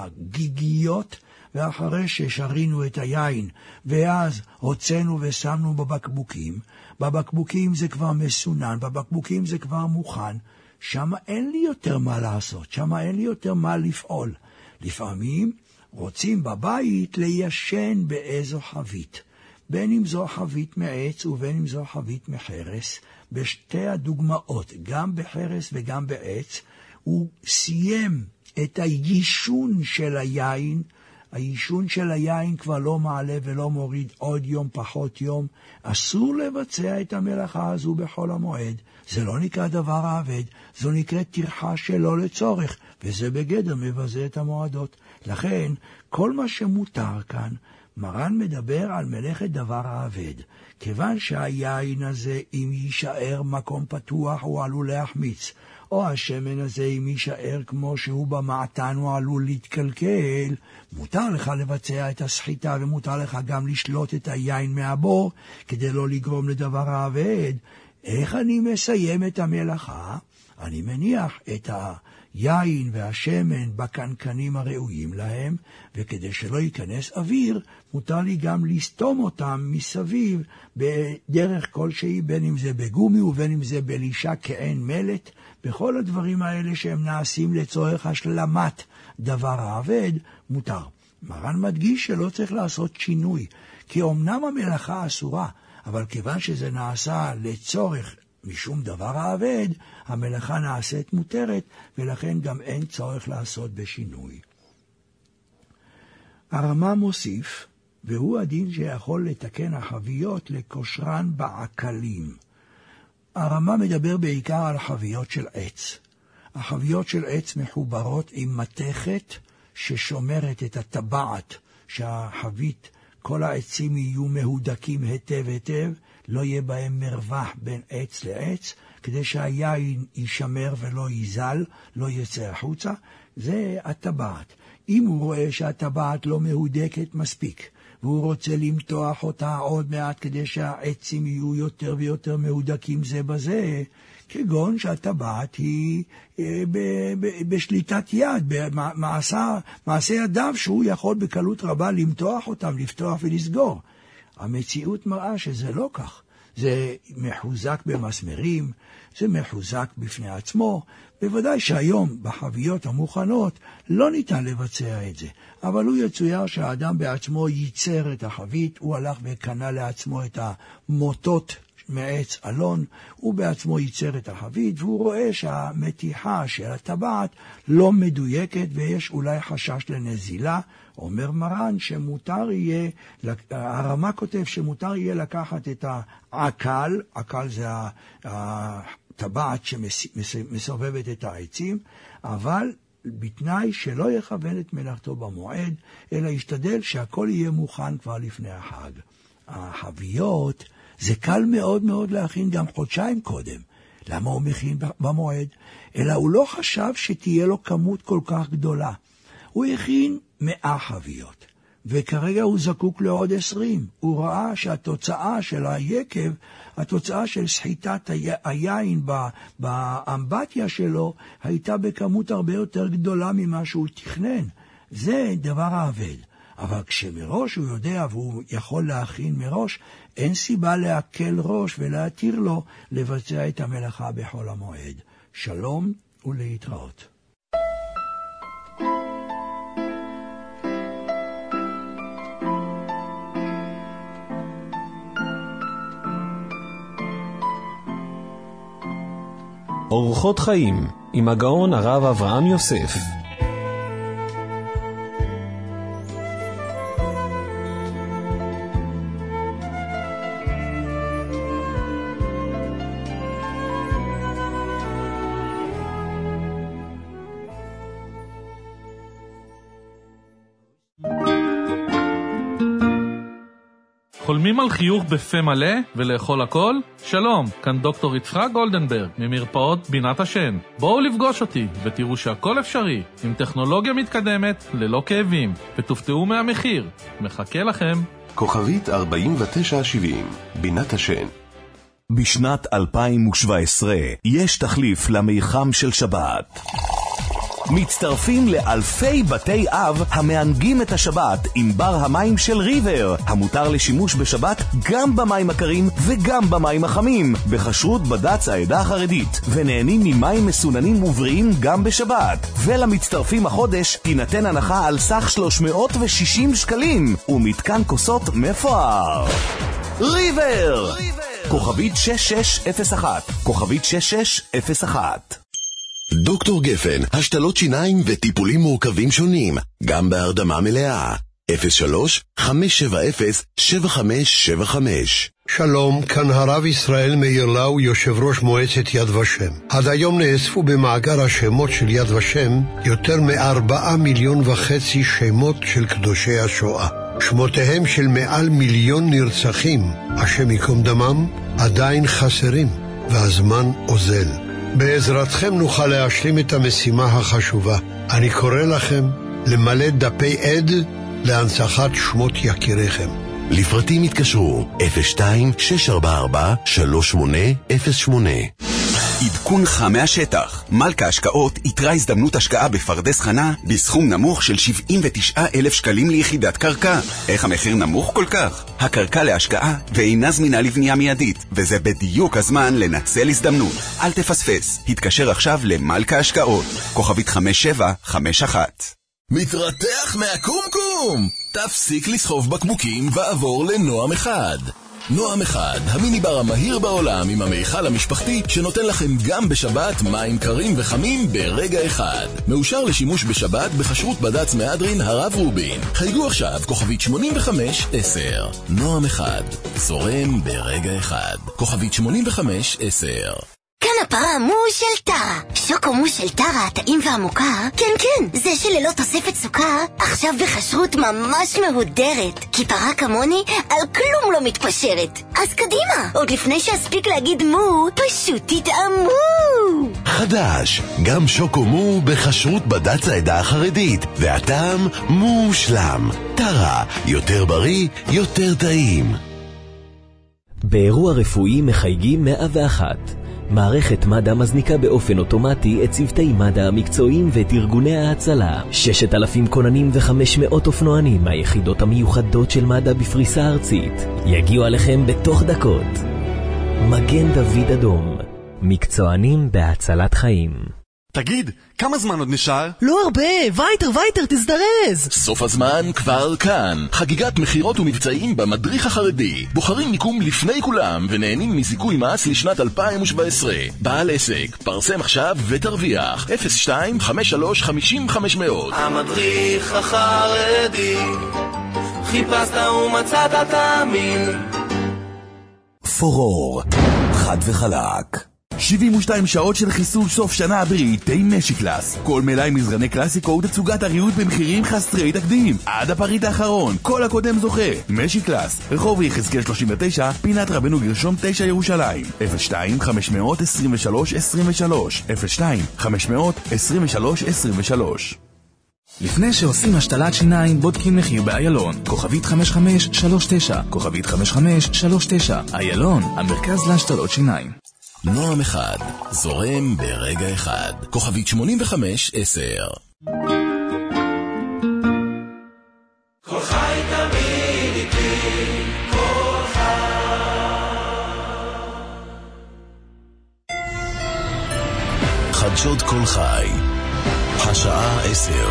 הגיגיות, ואחרי ששרינו את היין, ואז הוצאנו ושמנו בבקבוקים, בבקבוקים זה כבר מסונן, בבקבוקים זה כבר מוכן, שם אין לי יותר מה לעשות, שם אין לי יותר מה לפעול. לפעמים רוצים בבית ליישן באיזו חבית, בין אם זו חבית מעץ ובין אם זו חבית מחרס. בשתי הדוגמאות, גם בחרס וגם בעץ, הוא סיים את היישון של היין. היישון של היין כבר לא מעלה ולא מוריד עוד יום פחות יום. אסור לבצע את המלאכה הזו בכל המועד. זה לא נקרא דבר העבד, זו נקראת טרחה שלא לצורך, וזה בגדר מבזה את המועדות. לכן, כל מה שמותר כאן, מרן מדבר על מלאכת דבר העבד. כיוון שהיין הזה, אם יישאר מקום פתוח, הוא עלול להחמיץ. או השמן הזה, אם יישאר כמו שהוא במעתן, הוא עלול להתקלקל. מותר לך לבצע את הסחיטה, ומותר לך גם לשלוט את היין מהבור, כדי לא לגרום לדבר העבד. איך אני מסיים את המלאכה? אני מניח את היין והשמן בקנקנים הראויים להם, וכדי שלא ייכנס אוויר, מותר לי גם לסתום אותם מסביב בדרך כלשהי, בין אם זה בגומי ובין אם זה בלישה כעין מלט. בכל הדברים האלה שהם נעשים לצורך השלמת דבר העבד, מותר. מרן מדגיש שלא צריך לעשות שינוי, כי אמנם המלאכה אסורה, אבל כיוון שזה נעשה לצורך משום דבר העבד, המלאכה נעשית מותרת, ולכן גם אין צורך לעשות בשינוי. הרמה מוסיף, והוא הדין שיכול לתקן החביות לכושרן בעקלים. הרמה מדבר בעיקר על חביות של עץ. החביות של עץ מחוברות עם מתכת ששומרת את הטבעת, שהחבית, כל העצים יהיו מהודקים היטב היטב, לא יהיה בהם מרווח בין עץ לעץ, כדי שהיין יישמר ולא ייזל, לא יצא החוצה. זה הטבעת. אם הוא רואה שהטבעת לא מהודקת מספיק, והוא רוצה למתוח אותה עוד מעט כדי שהעצים יהיו יותר ויותר מהודקים זה בזה, כגון שהטבעת היא ב- ב- בשליטת יד, במעשה, מעשה ידיו שהוא יכול בקלות רבה למתוח אותם, לפתוח ולסגור. המציאות מראה שזה לא כך. זה מחוזק במסמרים, זה מחוזק בפני עצמו. בוודאי שהיום בחביות המוכנות לא ניתן לבצע את זה, אבל הוא יצויר שהאדם בעצמו ייצר את החבית, הוא הלך וקנה לעצמו את המוטות מעץ אלון, הוא בעצמו ייצר את החבית, והוא רואה שהמתיחה של הטבעת לא מדויקת ויש אולי חשש לנזילה. אומר מרן שמותר יהיה, הרמה כותב שמותר יהיה לקחת את העקל, עקל זה הטבעת שמסובבת את העצים, אבל בתנאי שלא יכוון את מלאכתו במועד, אלא ישתדל שהכל יהיה מוכן כבר לפני החג. החביות זה קל מאוד מאוד להכין גם חודשיים קודם. למה הוא מכין במועד? אלא הוא לא חשב שתהיה לו כמות כל כך גדולה. הוא הכין מאה חביות, וכרגע הוא זקוק לעוד עשרים. הוא ראה שהתוצאה של היקב, התוצאה של סחיטת היין באמבטיה שלו, הייתה בכמות הרבה יותר גדולה ממה שהוא תכנן. זה דבר העבד. אבל כשמראש הוא יודע והוא יכול להכין מראש, אין סיבה להקל ראש ולהתיר לו לבצע את המלאכה בכל המועד. שלום ולהתראות. אורחות חיים עם הגאון הרב אברהם יוסף. חולמים על חיוך בפה מלא ולאכול הכל? שלום, כאן דוקטור יצחק גולדנברג ממרפאות בינת השן. בואו לפגוש אותי ותראו שהכל אפשרי עם טכנולוגיה מתקדמת ללא כאבים, ותופתעו מהמחיר. מחכה לכם. כוכבית ארבעים ותשע שבעים, בינת השן. בשנת אלפיים ושבע עשרה יש תחליף למיחם של שבת. מצטרפים לאלפי בתי אב המענגים את השבת עם בר המים של ריבר, המותר לשימוש בשבת גם במים הקרים וגם במים החמים, בכשרות בד"ץ העדה החרדית, ונהנים ממים מסוננים ובריאים גם בשבת. ולמצטרפים החודש תינתן הנחה על סך שלוש מאות ושישים שקלים ומתקן כוסות מפואר. ריבר! כוכבית שש שש אפס אחת, כוכבית שש שש אפס אחת. דוקטור גפן, השתלות שיניים וטיפולים מורכבים שונים, גם בהרדמה מלאה. אפס שלוש חמש שבע אפס שבע חמש שבע חמש. שלום, כאן הרב ישראל מאיר לאו, יושב ראש מועצת יד ושם. עד היום נאספו במאגר השמות של יד ושם יותר מארבעה מיליון וחצי שמות של קדושי השואה. שמותיהם של מעל מיליון נרצחים, השם יקום דמם, עדיין חסרים, והזמן אוזל. בעזרתכם נוכל להשלים את המשימה החשובה. אני קורא לכם למלא דפי עד להנצחת שמות יקיריכם. לפרטים התקשרו אפס שתיים שש ארבע ארבע שלוש שמונה אפס שמונה. עדכונך מהשטח. מלכה השקעות יתרה הזדמנות השקעה בפרדס חנה בסכום נמוך של שבעים ותשעה אלף שקלים ליחידת קרקע. איך המחיר נמוך כל כך? הקרקע להשקעה ואינה זמינה לבנייה מיידית, וזה בדיוק הזמן לנצל הזדמנות. אל תפספס. התקשר עכשיו למלכה השקעות. כוכבית חמש שבע חמש אחת. מתרתח מהקומקום! תפסיק לסחוב בקבוקים ועבור לנועם אחד. נועם אחד, המיניבר המהיר בעולם עם המיכל המשפחתי שנותן לכם גם בשבת מים קרים וחמים ברגע אחד. מאושר לשימוש בשבת בחשרות בד"ץ מהדרין הרב רובין. חייגו עכשיו כוכבית שמונים וחמש עשר. נועם אחד, זורם ברגע אחד. כוכבית שמונים וחמש עשר. כאן הפרה מו של טרה. שוקו מו של טרה, הטעים והמוכר. כן, כן, זה שללא תוספת סוכר, עכשיו בחשרות ממש מהודרת. כי פרה כמוני על כלום לא מתפשרת. אז קדימה, עוד לפני שאספיק להגיד מו, פשוט תטעמו. חדש, גם שוקו מו בחשרות בד"ץ העדה החרדית, והטעם מושלם. טרה, יותר בריא, יותר טעים. באירוע רפואי מחייגים מאה ואחת. מערכת מד"א מזניקה באופן אוטומטי את צוותי מד"א המקצועיים ואת ארגוני ההצלה. ששת אלפים כוננים וחמש מאות אופנוענים מהיחידות המיוחדות של מד"א בפריסה ארצית יגיעו עליכם בתוך דקות. מגן דוד אדום, מקצוענים בהצלת חיים. תגיד, כמה זמן עוד נשאר? לא הרבה, וייטר, וייטר, תזדרז. סוף הזמן כבר כאן. חגיגת מחירות ומבצעים במדריך החרדי. בוחרים מיקום לפני כולם ונהנים מזיכוי מס לשנת אלפיים ושבע עשרה. בעל עסק, פרסם עכשיו ותרוויח. אפס שתיים חמש שלוש חמישים חמש מאות. המדריך החרדי, חיפשת ומצאת תאמין. פורור, חד וחלק. שבעים ושתיים שעות של חיסול סוף שנה בריטי משיקלאס. כל מלאי מזרני קלאסיקו ותצוגת הריהוט במחירים חסרי תקדים. עד הפריט האחרון, כל הקודם זוכה. משיקלאס, רחוב יחזקאל שלושים ותשע, פינת רבנו גרשום תשע ירושלים. אפס שתיים חמש עשרים ושלוש עשרים ושלוש, אפס שתיים חמש עשרים ושלוש עשרים ושלוש. לפני שעושים השתלת שיניים בודקים מחיר באיילון. כוכבית חמש חמש שלוש תשע, כוכבית חמש חמש שלוש תשע. איילון, המרכז להשתלות שיניים. נועם אחד, זורם ברגע אחד. כוכבית שמונים וחמש עשר. כל חי תמיד איתי, כל חי. חדשות כל חי, השעה עשר.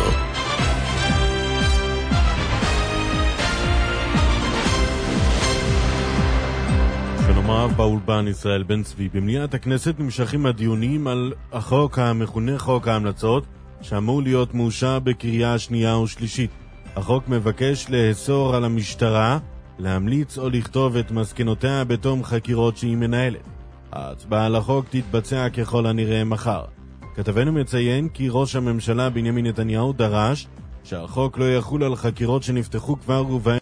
ונאמר הרב באולפן ישראל בן צבי. במליאת הכנסת נמשכים הדיונים על החוק המכונה חוק ההמלצות, שאמור להיות מאושר בקריאה שנייה ושלישית. החוק מבקש לאסור על המשטרה להמליץ או לכתוב את מסקנותיה בתום חקירות שהיא מנהלת. ההצבעה על החוק תתבצע ככל הנראה מחר. כתבנו מציין כי ראש הממשלה בנימין נתניהו דרש שהחוק לא יחול על חקירות שנפתחו כבר ובהן